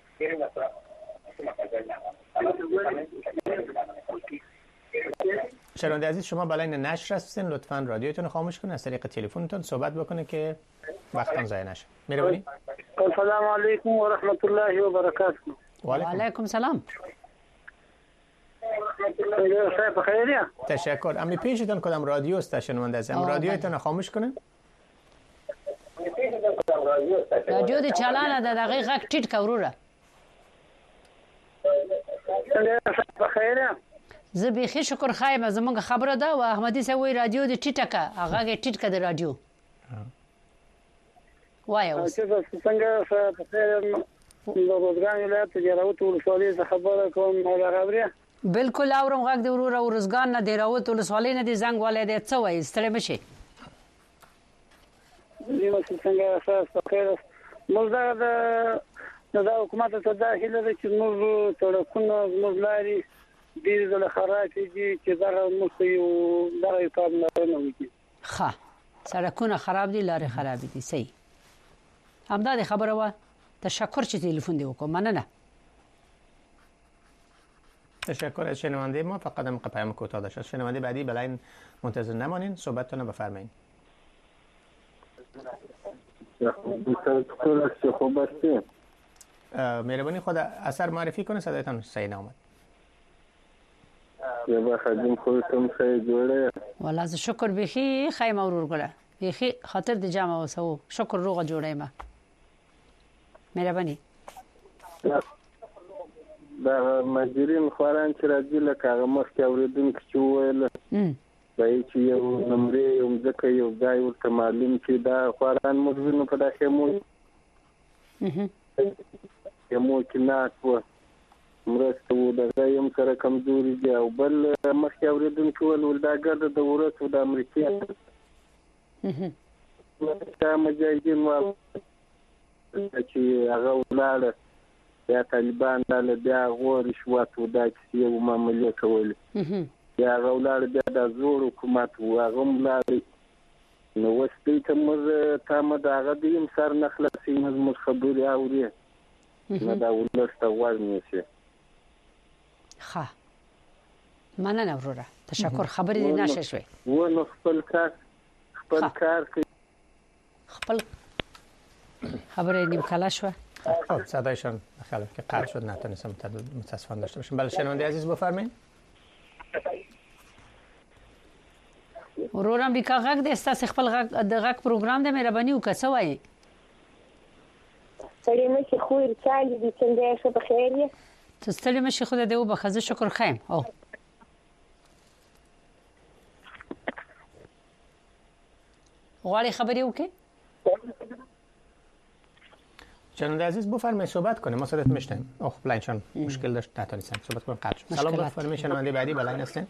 شنونده عزیز شما بالای نشر هستین، لطفاً رادیوتون خاموش کنید، از طریق تلفنتون صحبت بکنید که وقتتون ضایع نشه. مهربانی. السلام علیکم و رحمت الله و برکاته. و علیکم سلام. بخیر. تشکر. امی پیشتون کدام رادیو است شنونده عزیز؟ رادیوتون خاموش کنید. رادیو د چالانه د دقیقه ټیټ کوروره. بخیر. زه به شکر خایم زمونږ خبره ده او احمدي سوي رادیو د ټیټه کا هغه ټیټ کا د رادیو وای اوس څنګه بخیر. د روزګان ولایت جراوت ولسوالۍ خبره کوم راغبره بالکل اورم غږ د ورور او روزګان نه دی راوت ولسوالۍ نه دی زنګ والے دی څه وای ستړي مشي نیمه څنګه اساس بخیر موږ د حکومت ته دا هیله ده چې موږ سړکونه زموږ لارې ډېرې ځله خرابې دي چې دغه موږ یو پاملرنه وکړي. ښه سړکونه خراب دي، لارې خراب دي. صحیح همدا د خبره وه. تشکر چې تلفن دی وکړو. مننه. تشکر از شنونده ما. فقط هم پیام کوتاه داشت. شنونده بعدی بلاین منتظر نمانین، صحبتتون رو بفرمایید. مهربانی خود اثر معرفی کنه، صدایتان صحیح نامد. یا خدمت خودتون خیلی جوړه. والله ز شکر بخي خیم اورور ګله بخي خاطر د جامه وسو شکر روغه جوړه ما. مهرباني. دا مجرین خوران چې راځي لکه هغه مخکې اوریدونکو چې وویل دا چې یو نمرې یو ځکه یو ځای ورته معلوم چې دا خوران مرزونو په داخل مو یمو کې ناکوه مرسته و دغه یم سره کمزوري دي او بل مخکې اوریدونکو وویل دا ګرده د ورسو د امریکا دا مجاهدین وال چې هغه ولاړه یا طالبان له بیا غوړ شوات ودا چې یو معاملې کول یا غوړ بیا د زور حکومت هغه ملاري نو وستې ته موږ تامه دغه دیم سر نخلصي موږ خبري اوري نو دا ولسته ورنيسي. ښه مننه وروره. تشکر. خبرې دې نشه شوي و نو خپل کار کوي. خپل خبرې نیم کلا شوه. خب صدایشان بخیر که قطع شد نتونستم متاسفانه داشته باشم. بله شنونده عزیز بفرمایید. ورورم بیکا غږ د استاس خپل غږ د غږ پروګرام د مهرباني وکړه وایي. ستړي مشي خو ارچالي دي څنګه شه بخیر یې. ته ستړي مشي خو دې وبخزه شکر خیم. او غواړي خبرې وکړي. شنونده عزیز بفرمایید صحبت کنه ما صدات میشنیم. اوه بلاینشان مشکل داشت نتونستم صحبت کنم قطع شد. سلام بفرمایید شنونده بعدی بلاین هستین.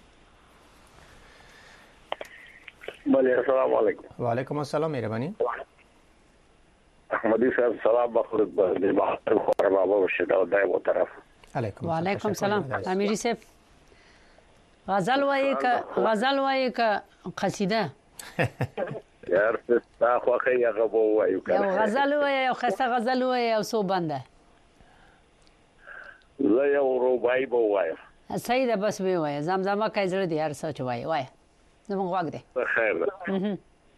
بله السلام علیکم. و علیکم السلام. مهربانی. احمدی صاحب سلام بخورت به بحر خور بابا باشید او دای و طرف. علیکم. و علیکم سلام. امیری صاحب غزل وایي که قصیده. یار ستا خوخه یا غبو وایو کنه. یو غزل وایي او خسته غزل وایي او سو بنده. زه یو روبای بو وایم. صحیح ده بس به وایي زمزمه کای زړه دی هر څه وایي وایي. زموږ واګ دی. خیر ده.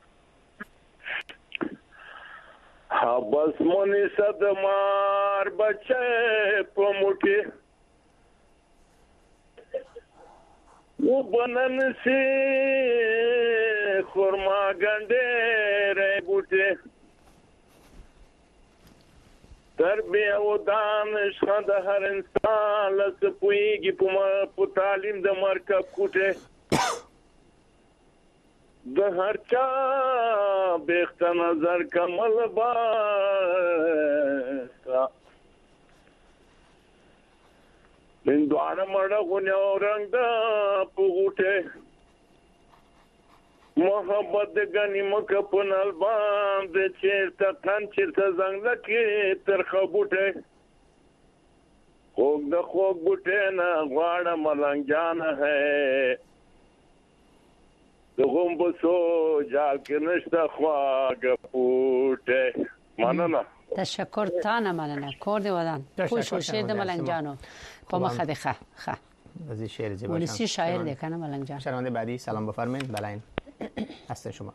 ها بس مونږ صدمار بچي په موټي و بنن سي خورما ګنډې بوټي تربیه او دانش د هر انسان لس پويږي په تعلیم د مرکب کوټه د هر چا بیخت نظر کمل باسا لندوانه مړه غونیو رنگ دا پوغوټه محبت غنی مکه پنال باندې چیرته تن چیرته زنګ لکه تر خبوټه خوګ د خوګ بوټه نه غواړه ملنګ جان ہے دغم بسو جال کې نشته خواږه پوټه. مننه. تشکر تانه مننه. کور دی ودان پوښو شه د ملنګ جانو په مخه دی. ښه از شعر زیبا ولسی شاعر دی کنه ملنګ جان. شنونده بعدی سلام بفرمایید. بلاین هستن شما.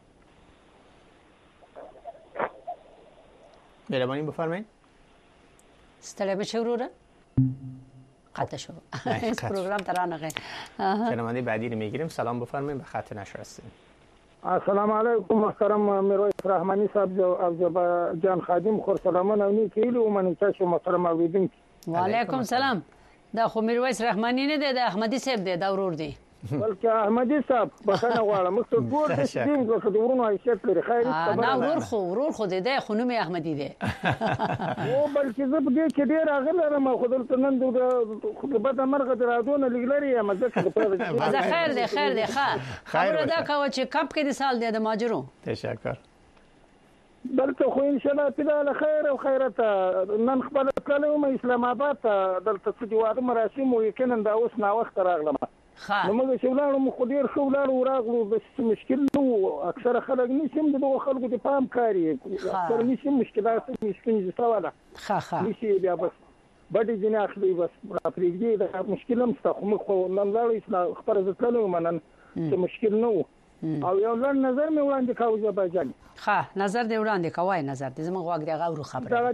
مهربانی بفرمایید. ستړی بشو وروره قطع شو. اس پروگرام ترانه شنونده بعدی رو میگیریم. سلام بفرمایید. به خط نشر هستین. السلام علیکم محترم میرویس رحمانی صاحب او جان خادم خور سلامونه او نیک هیله ومنم چې محترم اوریدونکو. وعلیکم سلام. دا خو میرویس رحمانی نه دی، د احمدی صاحب دی، دا ورور دی. بلکې احمدی صاحب بخنه غواړم مخ ته ګور د دین کو څه ورونو حیثیت لري. خیر نه ورور خو دی خو نوم احمدی دی. او بلکې زه په دې کې ډیر اغلره خو دلته نن د خطبه مرغه درادونه لګلري یم ځکه په خیر دی ښه خبره دا کوي چې کپ کې د سال دی د ماجرو. تشکر. دلته خو ان شاء الله تعالی خیر او خیرت نن خپل کلم اسلام آباد دلته چې واده مراسم یقینا دا اوس نا وخت راغلم نو موږ چې ولاړو خو ډیر شو ولاړو راغلو بس مشکل نو اکثر خلک نشم دغه خلکو ته پام کاری اکثر نشم مشکلات مشکل سواله نشي بیا بس بډې جنا اخلي بس را پریږدي دا مشکل هم ست خو نن لاړو اسلام خبر زتلو منن څه مشکل نو او یو لړ نظر مې وړاندې کاوه آذربایجان نظر دې وړاندې کوی نظر دې زموږ واګ دی غوړو خبره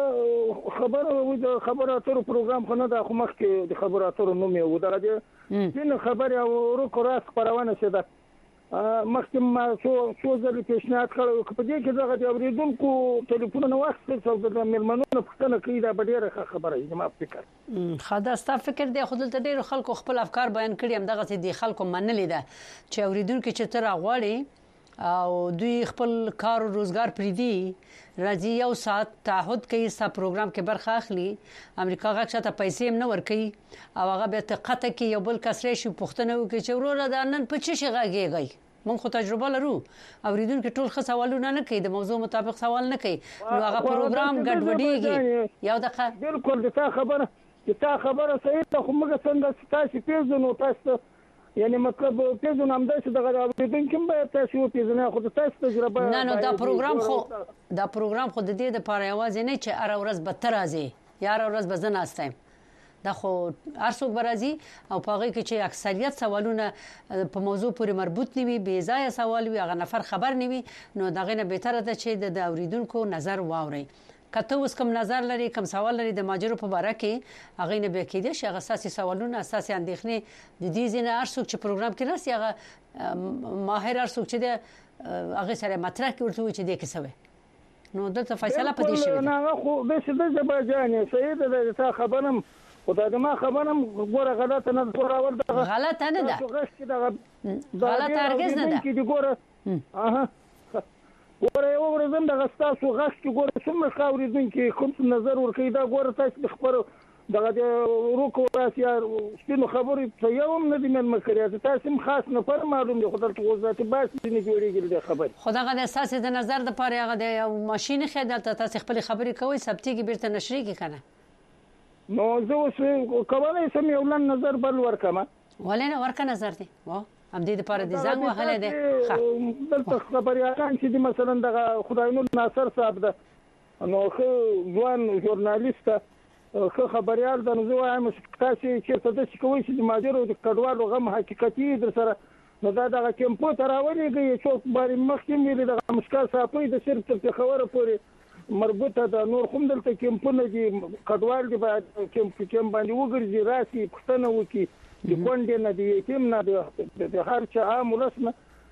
دا خبره خبراتو پروګرام خو نه دا خو مخکې د خبراتو نوم یې و دا دې خبر او ورکو راس خبرونه شه ده مخکې ما څو ځله پیشنهاد کړو په دې کې دغه د اوریدونکو ټلیفون نه واخیستل څو د مېلمنونو پوښتنه کړې دا ډېره خبره زما فکر خدا ستا فکر دی خود ته ډېر خلکو خپل افکار بیان کړي هم دغه دي خلکو منلې ده چې اوریدونکو چې تر غواړي او دوی خپل کار او روزګار پریدي راځي یو سات تعهد کوي ستا پروګرام کې برخه اخلي امریکا غاښ ته پیسې هم نه ورکوي او هغه به تقاطع کې یو بل کس راشي پښتنه وکړي چې وروره دا نن په چی شي غاږي مونږ خو تجربه لرو اوریدونکو ټول ښه سوالونه نه کوي د موضوع مطابق سوال نه کوي نو هغه پروګرام ګډوډيږي یو دغه بالکل د تا خبره صحیح ده خو موږ څنګه تاسو پیژنو تاسو یعنی مطلب پیژنو هم داسې دغه اوریدونکو به تاسو پیژنئ خو تاسو تجربه نه نو دا پروګرام خو د دې لپاره یوازې نه چې هر ورځ به تر راځي یا هر ورځ به زنه استایم دا خو ارڅوک برازي او پاغه کې چې اکثریت سوالونه په موضوع پورې مربوط نیوي بې ځای سوال وي هغه نفر خبر نیوي نو دغه نه بهتره ده چې د اوریدونکو نظر واوري کته اوس کوم نظر لري کوم سوال لري د ماجرو په باره کې هغه نه به کېده چې هغه اساسي سوالونه اساسي اندېښنې د دې ځینې ارڅوک چې پروګرام کې راسي هغه ماهر ارڅوک چې د هغه سره مطرح کوي چې د کیسه نو دلته فیصله پدې شوی نه خو به څه د زباجان سید د تا خبرم خدای دې ما خبرم ګوره غلطه نه ګوره ور ده غلطه نه ده غلطه هرگز نه ده کې ګوره ګوره یو ورځم د غستاسو غش کې ګوره څومره خاورېدونکي کوم نظر ورکوي دا ګوره تاسو د خبرو دغه د روکو راسي سپینو خبرې ته یو هم نه دي مېلمه کړی تاسو هم خاص نفر معلوم دی خو دلته وزارت باس نه جوړېږي د خبرې خو دغه د اساسي د نظر د پاره هغه د یو ماشين خدمت تاسو خپل خبرې کوي ثبتيږي بیرته نشري کې کنه نو زه اوس کولای شم یو لن نظر بل ورکم ولنه ورکه نظر دی وا هم دې لپاره د ځان وهله ده دلته خبريالان چې مثلا د خدای نور ناصر صاحب ده نو خو ځوان ژورنالیست خو خبريال د نو وایم تاسو چې څه د کوي چې ماجرو د کډوالو غم حقيقتي در سره نو دا د کمپیوټر راولېږي چې باندې مخکې مې د مشکل صاحب د صرف تر خبره پورې مربوطه ده نور کوم دلته کمپونه دي کډوال دي باید کم باندې وګرځي راسي پښتنه وکي د کونډې نه دی یتیم نه د هر چا عام ولسنه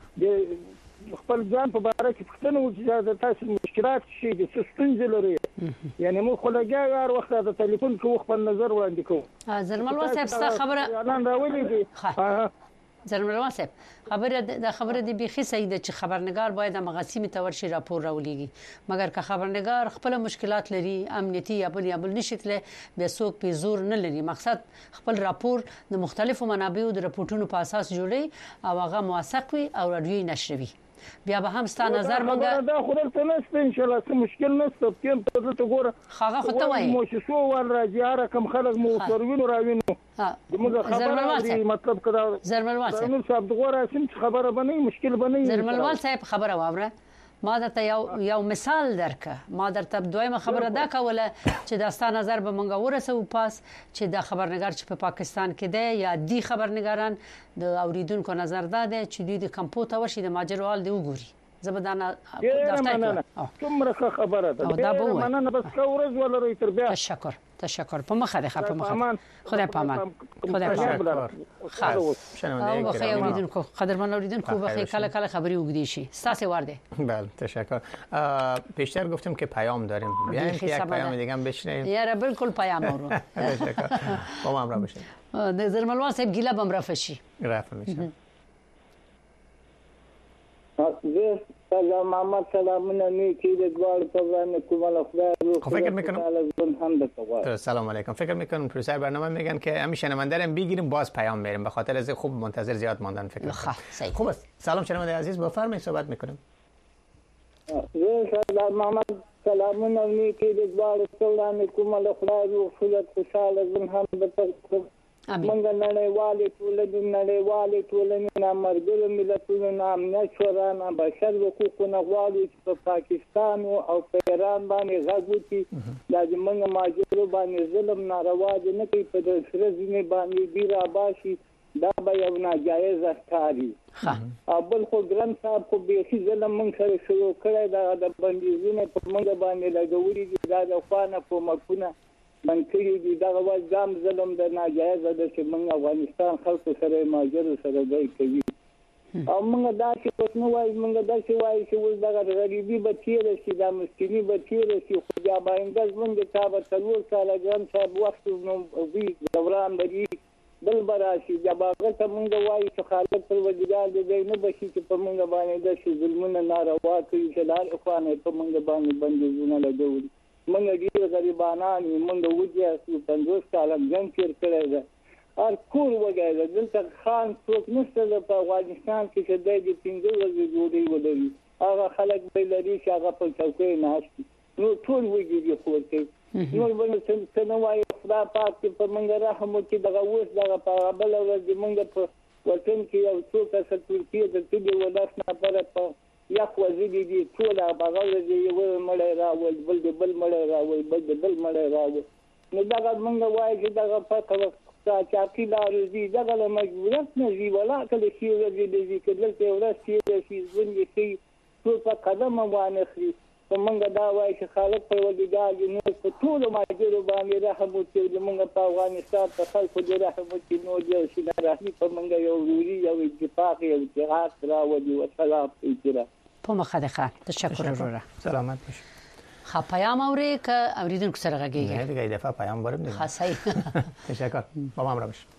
د خپل ځان په باره کې پښتنه وکړي چې تاسو مشکلات شي د ستونزې لري یعنی موږ خو لګیا هر وخت د ټلیفون کوو خپل نظر وړاندې کوو زرمل واسب څه خبره اعلان راولېږي زرمل واسب خبره دی بيخي صحیح ده چې خبرنگار باید مغاسمي تور شي راپور راولېږي مګر که خبرنگار خپل مشکلات لري امنیتي یا بل نشتله به څوک په زور نه لري مقصد خپل راپور د مختلفو منابعو د راپورټونو په اساس جوړي او هغه موثق وي او رادیوي نشروي بیا به هم ستاسو نظر مونږه دا خو درته نشته ان شاء الله څه مشکل نشته تیم ته ته ګوره هغه خو ته وایي مو شو ول راځي کم خلک مو سروینو راوینو موږ خبره مطلب کدا زرملوال نو صاحب دغه سم خبره بنئ مشکل بنئ زرملوال صاحب خبره واوره ما درته یو مثال درکه ما درته دویمه خبره دا کوله چې داستا نظر به مونږ ورسو پاس چې دا خبرنگار چې په پاکستان کې دی یا دی خبرنگاران د اوریدونکو نظر داده چې دوی د کمپیوټر ورشي د ماجروال دی وګوري زبدانه دفتر څومره خبره ده مننه بس ورځ ولري تر بیا تشکر په مخه ده په مخه خدای پامان خدای پامان خاص شنونده بخیر اوریدونکو قدرمن اوریدونکو بخیر کله کله خبری وګدی شي ساسه ورده بله تشکر پیشتر گفتم که پیام داریم بیایم که یک پیام دیگه هم بشنویم یاره بالکل پیام رو تشکر با ما همراه باشید زرملوان صاحب گیلا بم رفشی رفع میشه سلام محمد سلامونه نیکی د دوار پروگرام کومه خدای فکر میکنم سلام علیکم فکر میکنم پروسر برنامه میگن که همین شنونده رو بگیریم باز پیام میریم به خاطر از خوب منتظر زیاد ماندن فکر صحیح خوب است سلام شنونده عزیز بفرمایید صحبت میکنیم زه سردار محمد سلامونه او نیکې د دواړو ټولانې کومه له خدای روغ خوشاله ژوند هم درته موږ نړیوالې ټولنې نه ملګرو ملتونو نه امنیت شورا نه بشر حقوقو نه غواړو چې په پاکستان او په ایران باندې غږ وکړي دا زموږ مهاجرو باندې ظلم ناروا دی نه کوي په د سره زمې باندې دي راباشي دا به یو ناجایزه ښکاري او بل خو ګران صاحب خو بیخي ظلم موږ سره شروع کړی د بندیزونه په موږ باندې لګولي دي دا د خوا نه کومکونه من کړي دي دغه وجه هم ظلم د ناجایزه ده چې موږ افغانستان خلکو سره مهاجرو سره ځای کوي او موږ داسې اوس نه وایو موږ داسې وایو چې اوس دغه غریبي به تېره شي دا مسکیني به تېره شي خو بیا به آینده ژوند د چا به 4 کاله ګران صاحب وخت وي دوران به وي بل به راشي بیا به هغه ته موږ وایو چې خالق پروردګار د دی نه بشي چې په موږ باندې داسې ظلمونه ناروا کوي چې له هر خوا نه په موږ باندې بندیزونه لګولي موږ ډېر غریبانان یو موږ وجه 50 کاله جنګ تېر کړی ده هر کور وږی ده دلته خان څوک نشته ده په افغانستان کې چې دی د 15 ورځې ډوډۍ ولري هغه خلک به لري چې هغه په چوکۍ ناست دي نو ټول وږي دي خور کوي نور به څه نه وایي خدای پاک چې په موږ رحم وکړي دغه اوس دغه په بله ورځ د موږ په وطن کې یو څو کسه ترکیې د تلي ولس نفره په یخ وزیدي دي ټول هغه ورځ یو مړی راول بل د بل مړی راول بل د بل مړی راول نو دغه موږ وایي چې دغه پته چاقي لارې دي دغه له مجبوریت نه ځي ولا کله چې ورځې د ذکر دلته ورځ چې ژوند یې کوي ټول په قدم وانخلي په موږ دا وایي چې خالق پروردګار دې نو په ټولو مهاجرو باندې رحم وکړي موږ په افغانستان په خلکو دې رحم وکړي نو دې شي نه راځي په موږ یو وروري یو اتفاق یو اتحاد راوړي او سلام اجرا په مخه ده تشکر وروره سلامت باشید خب پیام اوری که اوریدونکو سره غږیږي نه دیگه دفعه پیام بریم دیگه خاصی تشکر با ما همراه باشید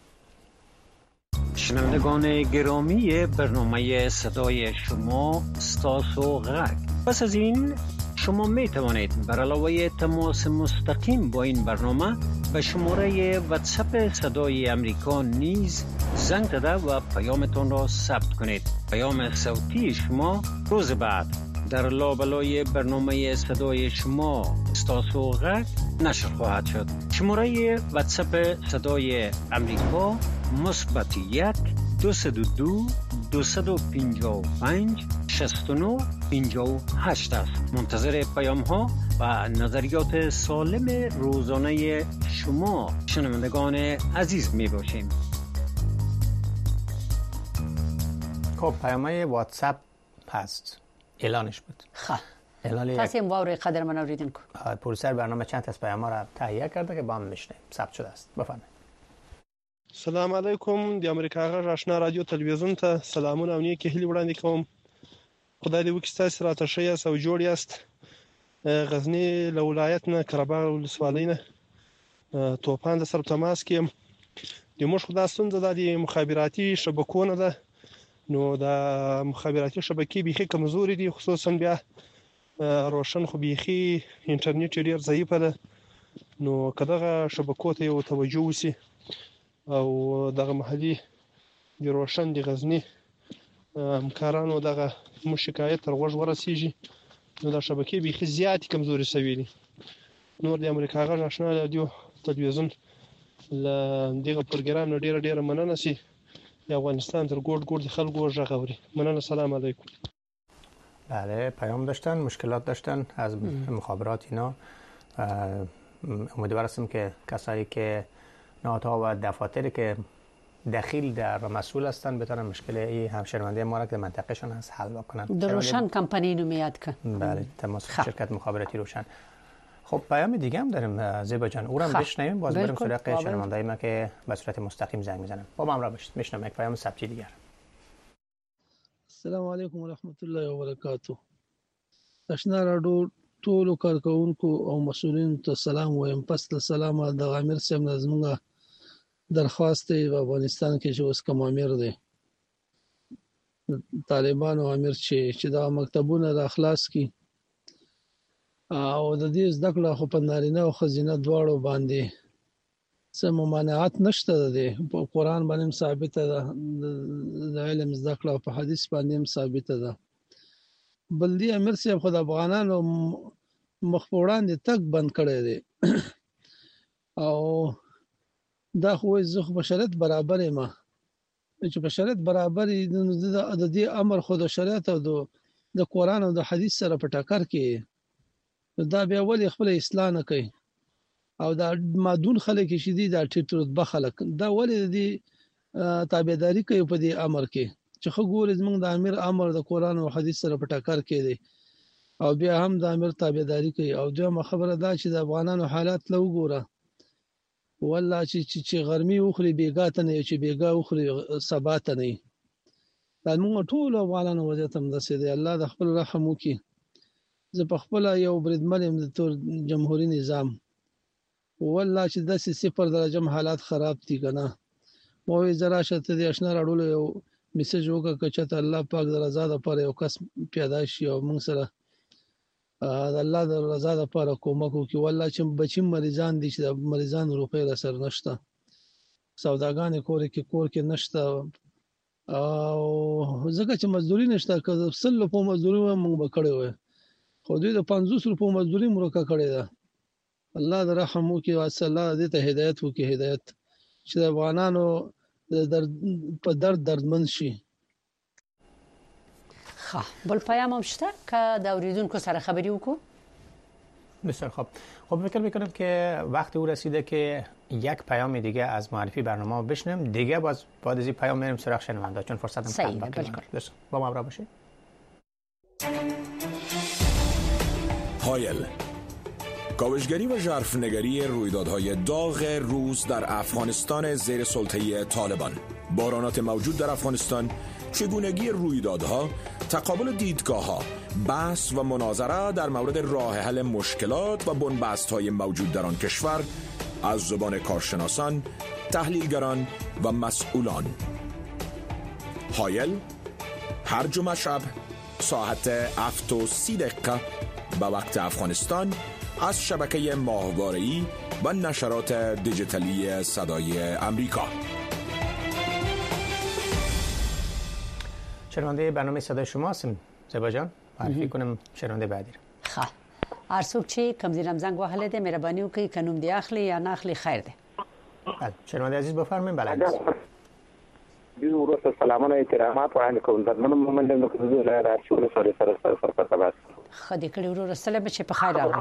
شنوندگان گرامی برنامه صدای شما استاسو غرق پس از این شما می توانید بر علاوه تماس مستقیم با این برنامه به شماره واتساپ صدای امریکا نیز زنگ زده و پیامتان را ثبت کنید. پیام صوتی شما روز بعد در لابلای برنامه صدای شما استاسو غرق نشر خواهد شد. شماره واتساپ صدای امریکا مثبت 1 202 255 69 58 است. منتظر پیام ها و نظریات سالم روزانه شما شنوندگان عزیز می باشیم. خب پیام‌های واتساپ هست اعلانش بود. پس این واوری قدر من اوریدن کو پروسر برنامه چند تا پیام‌ها را تهیه کرده که با هم میشنیم ثبت شده است. بفرمایید. السلام علیکم د امریکا غږ آشنا رادیو تلویزیون ته سلامونه او نیکی هیلې وړاندې کوم. خدای دې وکړي تاسو راته ښه یاست او جوړ یاست. غزنی له ولایت نه قرهباغ ولسوالۍ نه توپان د سره تماس کې د موږ خدای ستونزه د مخابراتي شبکو نه ده نو د مخابراتي شبکې بيخي کمزوري دي خصوصا بیا روشن خو بيخي انټرنیټ ډیر ضعیف ده نو کداغه شبکو ته یو توجه وسی او دغه محلي د روشن د غزنی همکارانو دغه مو شکایت تر غوږ ورسیږي نو د شبکې بيخي زیات کمزوري شوی دي. نور د امریکا غږ آشنا رادیو تلویزیون ل دغه پروګرام نه ډیر مننه سي د افغانستان تر ګوټ خلکو غږ اوري. مننه. سلام علیکم. بله پیام داشتن مشکلات داشتن از مخابرات اینا. امیدوار هستم که کسایی که نهادها و دفاتری که دخیل در مسئول هستن بتونن مشکل این همشهروندی ما را که منطقهشان هست حل بکنن. در روشن کمپانی رو میاد کن. بله تماس شرکت مخابراتی روشن. خب پیام دیگه هم داریم زیبا جان او را بشنویم باز بریم سراغ شنونده‌های ما که به صورت مستقیم زنگ میزنن. با ما همراه باشید. میشنم یک پیام ثبتی دیگر. السلام علیکم و رحمت الله و برکاته. آشنا رادیو ټول کارکونکو او مسؤلین ته سلام وایم. پس له سلام د امیر سیم زموږ درخواست په افغانستان کې چې اوس کوم امیر دی طالبان او امیر چې دا مکتبونه د اخلاص کی او د دې زده کړه خو په نارینه او خزینه دواړو باندې څه ممانعت نشته ده. په قران باندې ثابت ده د علم زده کړه په حدیث باندې ثابت ده بلدي امیر صاحب خو د افغانانو مخ په وړاندې تګ بند کړی دی او دا خو زه په شرط برابر یم چې په شرط برابر د دې امر خو د شریعت او د قران او د حدیث سره په ټکر کې دا بیا ولې خپل اصلاح نه کوي او دا مادون خلک شدید د ټیټ رتبه خلک دا ولې د تابعداري کوي په دې امر کې چې خو ګور زمونږ د امیر امر د قران او حدیث سره په ټکر کې دی او بیا هم د امیر تابعداري کوي او دویمه خبره دا چې د افغانانو حالات لو ګوره والله چې غرمي وخري بیګا ته نه چې بیګا وخري سبا ته نه دا موږ ټول افغانانو وضعیت هم دسه دی الله د خپل رحم وکي زه په خپل یو بریدمن يم د تور جمهوریت نظام والله چې د 0 درجه حالات خراب دي کنه مو زرا شته د آشنا راړول یو میسج وکړه چې الله پاک د رضا لپاره یو کس پیدا شي او موږ سره د الله د رضا لپاره کومک وکړي والله چې بچی مریضان دي چې د مریضان روپې را سر نشته سوداګان کور کې نشته او ځکه چې مزدوري نشته که 100 په مزدوري موږ بکړې وای خو دوی د 500 په مزدوري مرکه کړې ده الله د رحم وکړي او الله دې ته هدایت وکړي هدایت چې د افغانانو په دردمن شي بل پیام هم شته که د اوریدونکو سره خبري وکړو بسیار خوب فکر میکنم که وقت او رسیده که یک پیام دیگه از معرفی برنامه بشنیم دیگه بعد از این پیام میریم سراغ شنونده چون فرصت هم کم باقی با ما همراه باشید. هایل کاوشگری و ژرفنگری رویدادهای داغ روز در افغانستان زیر سلطه طالبان، بحرانات موجود در افغانستان، چگونگی رویدادها، تقابل دیدگاه‌ها، بحث و مناظره در مورد راه حل مشکلات و بنبست‌های موجود در آن کشور از زبان کارشناسان، تحلیلگران و مسئولان. هایل هر جمعه شب ساعت 7:30 به وقت افغانستان از شبکه ماهواره‌ای و نشرات دیجیتالی صدای امریکا. شنونده برنامه صدای شما هستیم زیبا جان معرفی کنم شنونده بعدی رو هر څوک چې کم زیرم زنگ وهله ده مهرباني وکړئ کنوم دی اخلي یا نه اخلي خیر ده شنونده عزیز بفرمایید بله ورسته سلامونه احترامات وړاندې کوم د نن مومند نو کوزو لا راشول سره تباس خدای کړي ورور سره به چې په خیر راغلی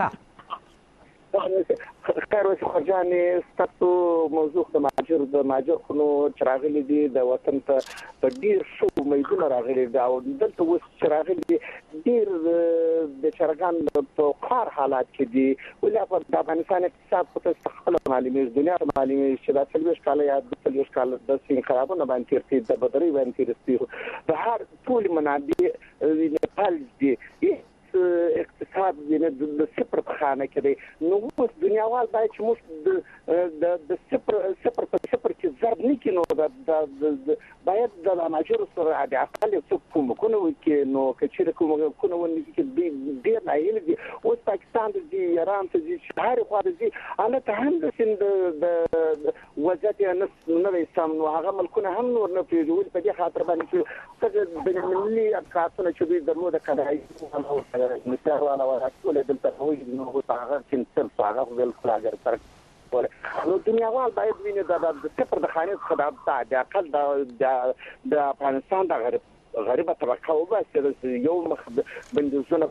خیر اوس خرجانې ستاسو موضوع د ماجر خونو چراغلي دي د وطن ته په ډیر شو میدونه راغلي دا او دلته اوس چراغلي دي ډیر د چرګان په خار حالات کې دي ولې په افغانستان اقتصاد په خپل معلومي دنیا معلومي چې د څلويش کال یا د څلويش کال د انقلابونو باندې ترتیب د بدري باندې ترتیب د هر ټول منابع नेपाल دي اقتصاد د صفر په خانه کې دی نو اوس دنیاوال باید چې موږ د صفر په صفر کې ضرب نه کینو باید د ماجر سره د اقل کوم وکړو نو کچېره کوم ونی کې ډیر نه دي اوس پاکستان د ایران ته د هر خوا د اله ته هم د سند وضعیت نه سم نو هغه ملکونه هم نور نه پیژول په دې خاطر باندې چې د ملي افکارونه چې دوی درلوده کړای مثال وانا ټول دلته وایي نو هغه چې تر هغه ول فلاګر تر نو دنیاوال باید ویني د صفر د خانې خدای د اقل د افغانستان د غریبه طبقه او بس یو مخ بندوزونه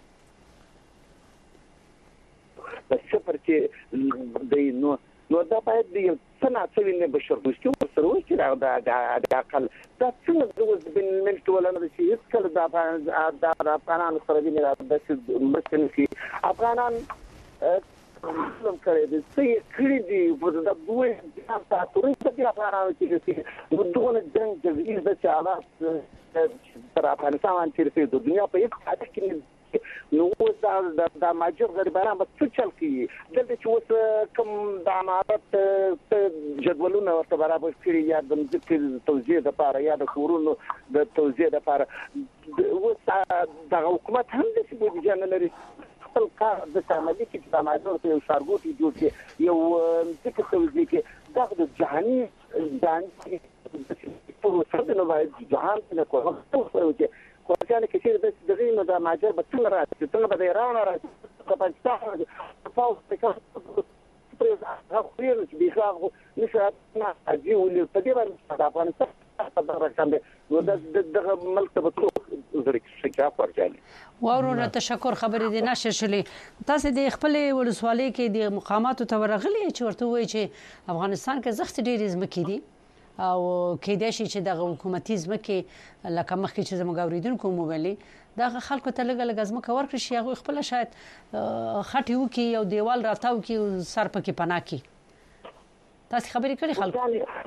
د صفر کې د نو دا باید د صنعتي نه بشر دوستي سره وکړي د اقل دا څنګه د بنمن ټولنه چې هیڅ کله د افغانانو سره دی نه د مسلمان کې افغانان کوم کړي د سې کړي دي د دوی د تاسو د افغانانو چې د دوه جنگ د دې چې حالات تر افغانستان چې د دنیا په هیڅ حالت کې نو اوس د ماجر غریبانو په څه چل کې دلته چې اوس کوم د امارات جدولونه ورته برابر کړي یا د ذکر توزیع لپاره یا د خورونو د توزیع لپاره اوس د حکومت هم د بودیجه نه لري خپل کار د تعاملي کې د ماجر په یو شارګوټي جوړ کې یو ذکر توزیع کې د جهاني په څه د نوای جهان څخه کومه خارجان کې چې د غینو د ماجر په څنګه راځي څنګه به ایران راځي په پاکستان فاوس کې پرېز هغه چې بيخاغ نشه نه اجي ولې په دې باندې د افغانستان په دغه شاندې نو دغه ملک ته وڅو زړه کې شکایت ورچالي وورونه تشکر خبرې دي نشر شلې تاسو د خپل ولسوالۍ کې د مقاماتو ته ورغلي چې ورته وایي چې افغانستان کې زخت ډېر ځمکې دي او کېدای شي چې د حکومتي ځمکې لکه مخکې چې زموږ اوریدونکو مو ویلي دا خلکو ته لږ لږ ځمکه ورکړي شي هغه خپل شاید خټي وکي او دیوال راتاو کی سر پکې پناه کی تاسو خبرې کړې خلکو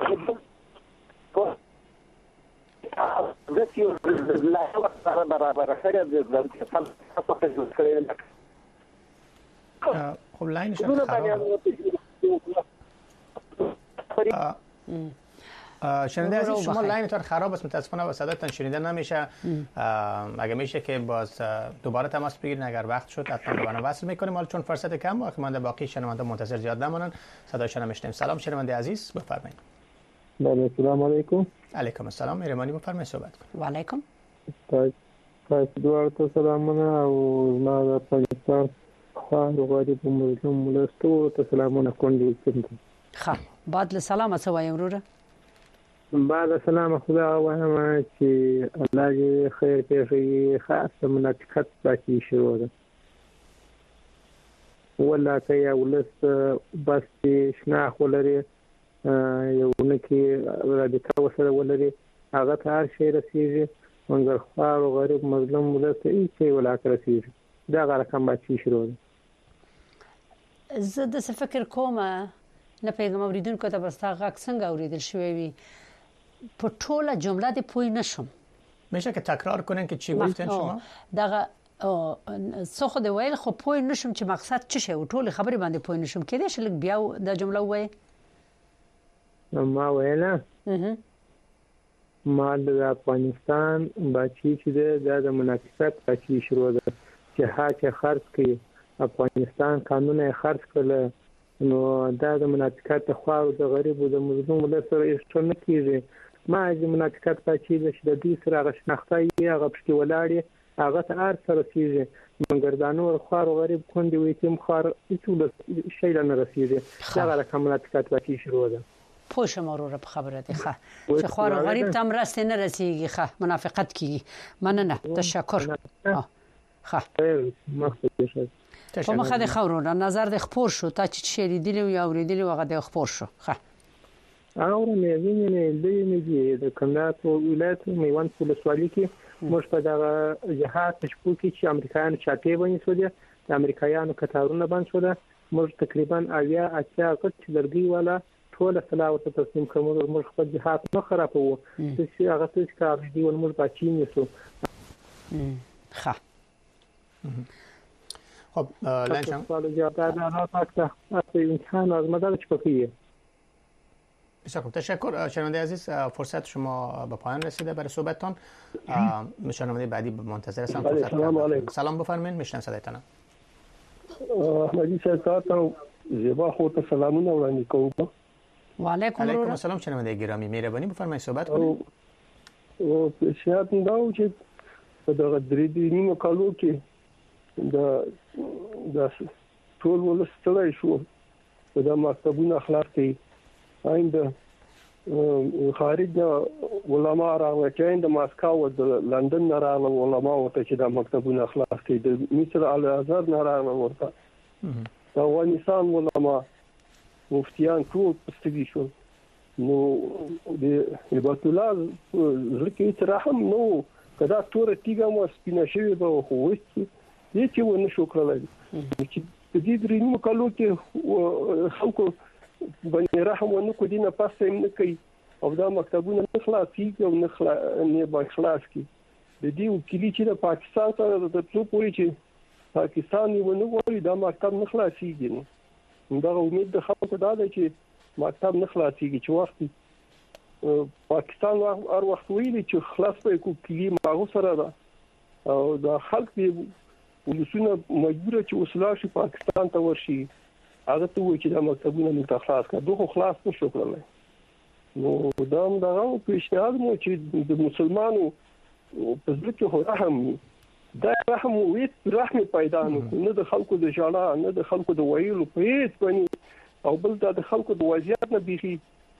لا برابر خیر د خب لاین شنونده عزیز شما لاینتون خراب است متاسفانه و صداتون شنیده نمیشه اگه میشه که باز دوباره تماس بگیرین اگر وقت شد حتما دوباره وصل میکنیم حالا چون فرصت کم باقی مونده باقی شنونده منتظر زیاد نمونن صدایشون میشنویم. سلام شنونده عزیز بفرمایید. بله سلام علیکم. علیکم السلام مهربانی بفرمایید صحبت کنید. و علیکم. تاسو دوه سلامونه او ما د افغانستان خو غواړم په مظلوم ولستو ته سلامونه کوم. ښه بعد له سلام اسوای وروره. بعد سلام خدا وایم چې الله دې خیر پیښي خاصه مناقشت باقي شروع ده ولا کیا ولس بس شناخ ولري یو نکي رادیکال وسره ولري هغه هر شي رسیږي منګر خوار او غریب مظلوم ولس هیڅ ولا رسیږي دا غره کوم باقي شروع ده. زه د فکر کوم نه پیغام اوریدونکو ته بس تا غږ څنګه اوریدل شوی وي په ټوله جمله دې پوی نشم. میشه که تکرار کنین که چی گفتین شما؟ دغه څه خو دې ویل خو پوی نشم چې مقصد چی شی او ټوله خبرې باندې پوی نشم کېدې چې لږ بیا د جمله وای ما ویله ما د افغانستان باچی چې د مناقشت باچی شروع ده چې هغه خرڅ کړي افغانستان قانون خرڅ کړل نو دا د مناقشت خو او د غریب او د مظلوم له سره هیڅ نه کیږي. ما د مناقشت باچی د دې سره غشنخته یې هغه پښتي ولاړې هغه ته ار سره کیږي منګردانو خو او غریب کوندې وي تیم خو هیڅ شي نه رسیږي دا غره مناقشت باچی شروع ده. پوښه مرور په خبره ده ښه چې خو او غریب تم راسته نه رسیږي ښه منافقت کیږي مننه تشکر ښه په مخه د خورونه نظر د خپور شو تا چې شریدلی او اوریدلی وغه د خپور شو ښه او نه ویني د کندهار ولایت میوند ولسوالۍ کې موږ په دغه جهاد تشکو کې چې امریکایان چاټي ونی سو دي د امریکایانو کتارونه باندې شو ده موږ تقریبا اویا اچا کټ درګي والا ټول سلاوت تسلیم کوم موږ خپل جهاد نه خرابو چې هغه څه کار دی ول موږ باچی نیسو ښه خب لنشان سوال جواب دادن فقط امتحان از مدار چپکیه. بسیار خوب تشکر شنونده عزیز فرصت شما به پایان رسیده برای صحبتتان. شنونده بعدی منتظر هستم. سلام علیکم. سلام بفرمایید میشنم صدایتان. احمدی صاحب زیبا خودت سلامونه وړاندې کوم. و علیکم السلام شنونده گرامی مهربانی بفرمایید صحبت کنید. او پیشنهاد دا چې په دغه درې نیمه کالو کې د ټول ولستلای شو د مکتبونو اخلاق کې آینده خارج علماء راغلي چې د ماسکو او د لندن راغلي علماء ورته چې د مکتبونو اخلاق کې د مصر الازهر راغلي ورته د افغانستان علماء مفتیان ټول پستګي شو نو د عبادت الله ځکه رحم نو کدا تور تیګه مو سپینه شوی به خو وځي دې چې ونه شو کړلای چې د دې درې نیمه کالو کې خلکو باندې رحم ونه کو دینه پاسه نه کوي او دا مکتبونه نه خلاصيږي او نه با خلاص کی د دې وکیلی چې د پاکستان سره د څو پوری چې پاکستان یې ونه غواړي دا مکتب نه خلاصيږي نو دا امید د خلکو دا ده چې مکتب نه خلاصيږي چې وخت پاکستان هر وخت ویلي چې خلاص به کو کلی ماغو سره ده او دا خلک دی ولسونه مجبور چې وسلا شي پاکستان ته ورشي هغه ته وایي چې دا مکتبونه نه خلاص کړه دوه خلاص نشو کړل نو دا پیشنهاد مو چې د مسلمانو په ځل کې رحم دا رحم وې رحم پیدا نه د خلکو د ژړا نه د خلکو د ویلو په هیڅ باندې او بل د خلکو د وضعیت نه بيخي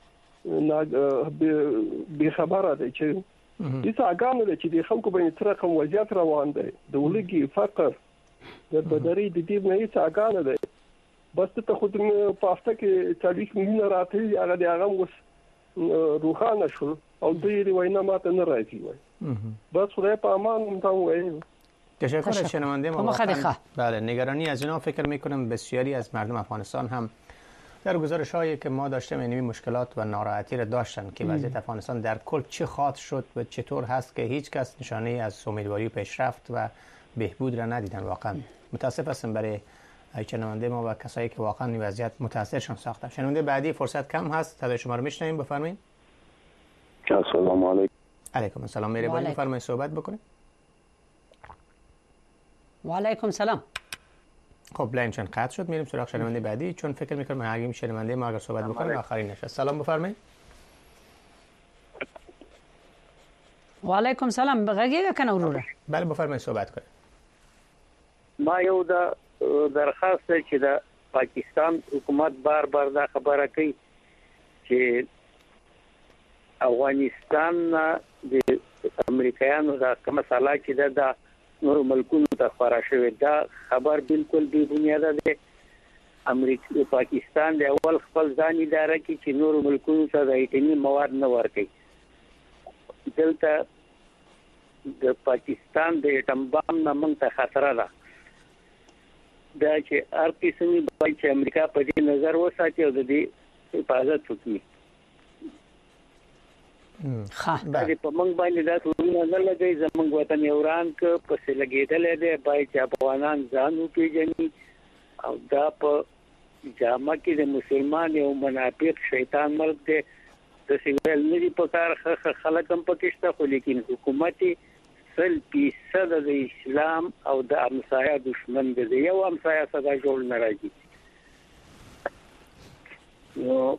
به خبره ده چې هیڅ اګانو ده چې د خلکو باندې تر کوم وضعیت روان دی د ولګي فقر د بدري د دې نه هیڅ اګانو ده بس ته خود په هفته کې 40 میلیونه راځي هغه اوس روخانه شو او دوی وینا ماته نه راځي وای بس خدای په امان مونږ وایو. تشکر از شنونده ما. بله نگرانی از اینا فکر میکنم بسیاری از مردم افغانستان هم در گزارش‌هایی که ما داشتیم این مشکلات و ناراحتی را داشتن که وضعیت افغانستان در کل چه خواهد شد و چطور هست که هیچ کس نشانه از امیدواری و پیشرفت و بهبود را ندیدن. واقعا متاسف هستم برای شنونده ما و کسایی که واقعا این وضعیت متاثرشان ساخته. شنونده بعدی فرصت کم هست، صدای شما رو میشنویم، بفرمایید. السلام علیکم. علیکم السلام. مهربانی بفرمایید صحبت بکنید. و علیکم سلام. خب لاینشون قطع شد، میریم سراغ شنونده بعدی چون فکر میکنم هرگیم شنونده ما اگر صحبت بکنه آخرین نشه. سلام بفرمایید. و علیکم سلام. بغیگه کنه وروره. بله بفرمایید صحبت کنید. ما یو درخواست چې د پاکستان حکومت بار بار دا خبره کوي چې افغانستان د امریکایانو دا کومه مسله چې د نور ملکونو ته خورا شوی دا خبر بالکل بی بنیاده ده. امریکا پاکستان د اول خپل ځان اداره کوي چې نور ملکونو ته د ایټمي مواد نه ورکړي. دلته د پاکستان د ایټم بم نه موږ ته خطر ده دا چې هر قسمي باید چې امریکا په دې نظر وساتي او د دې حفاظت وکړي. دا په موږ باندې دا ټول نه لګي زموږ وطن ایران کې پسې لګیدل دي باید چې افغانان ځان وپیژني او دا په جامه کې د مسلمان او منافق شیطان ملک دی د سیویل نه دي په کار خلک هم پکې شته خو لیکن حکومت 100% د اسلام او د امسایا دشمن دی. یو امسایا صدا جوړ نه راځي. نو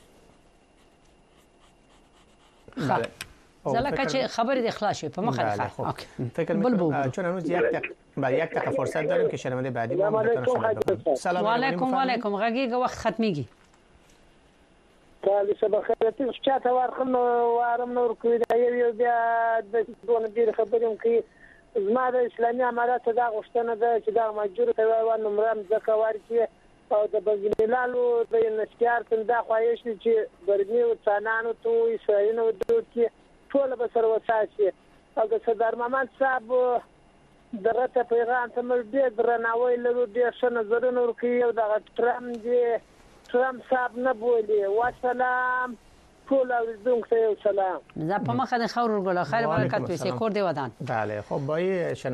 بله زلکه چې خبرې د اخلاص شي په مخه ده. فکر می‌کنم چون هنوز یک دقیقه فرصت داریم که شنونده بعدی ما بتونه صحبت بکنه. سلام علیکم. و علیکم. غږیږه وخت ختميږي. کله چې بخیرتي چاته ورخم وارم نور کوي دا یو بیا د دونه ډیر خبرم کوي زما د اسلامي امارات دا غوښتنه ده چې دا مجبور ته وای نمرم ځکه ورکی او د بنګلالو د نشکار څنګه خوایش چې برني او څانانو ته اسرائیلو دوی ټول به سره وساتي او د صدر محمد صاحب دغه ته پیغام ته مل ډیر درناوی لرو ډیر ښه نظرونه ورکوي او د ترامپ صاحب نه بولی والسلام ټول اوریدونکو ته سلام. زه په مخه د خور ورګل خیر برکت وي سکور دی ودان. بله خب با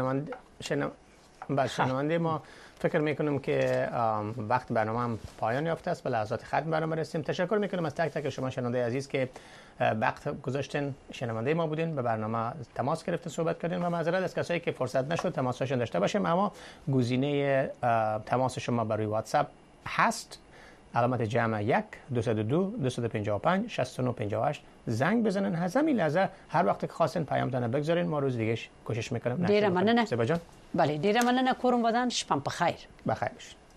شنونده ما فکر میکنم که وقت برنامه هم پایان یافته است. به لحظات ختم برنامه رسیدیم. تشکر میکنم از تک تک شما شنونده عزیز که وقت گذاشتین شنونده ما بودین به برنامه تماس گرفتین صحبت کردین و معذرت از کسایی که فرصت نشد تماسشون داشته باشیم اما گزینه تماس شما برای واتساپ هست علامت جمع 1 202 255 6958 زنگ بزنن. همین لحظه هر وقت که خواستین پیامتون بگذارین ما روز دیگه کوشش میکنیم. ډیر مننه. بله ډیر مننه. کورم ودان شپه په خیر. بخیر باشید.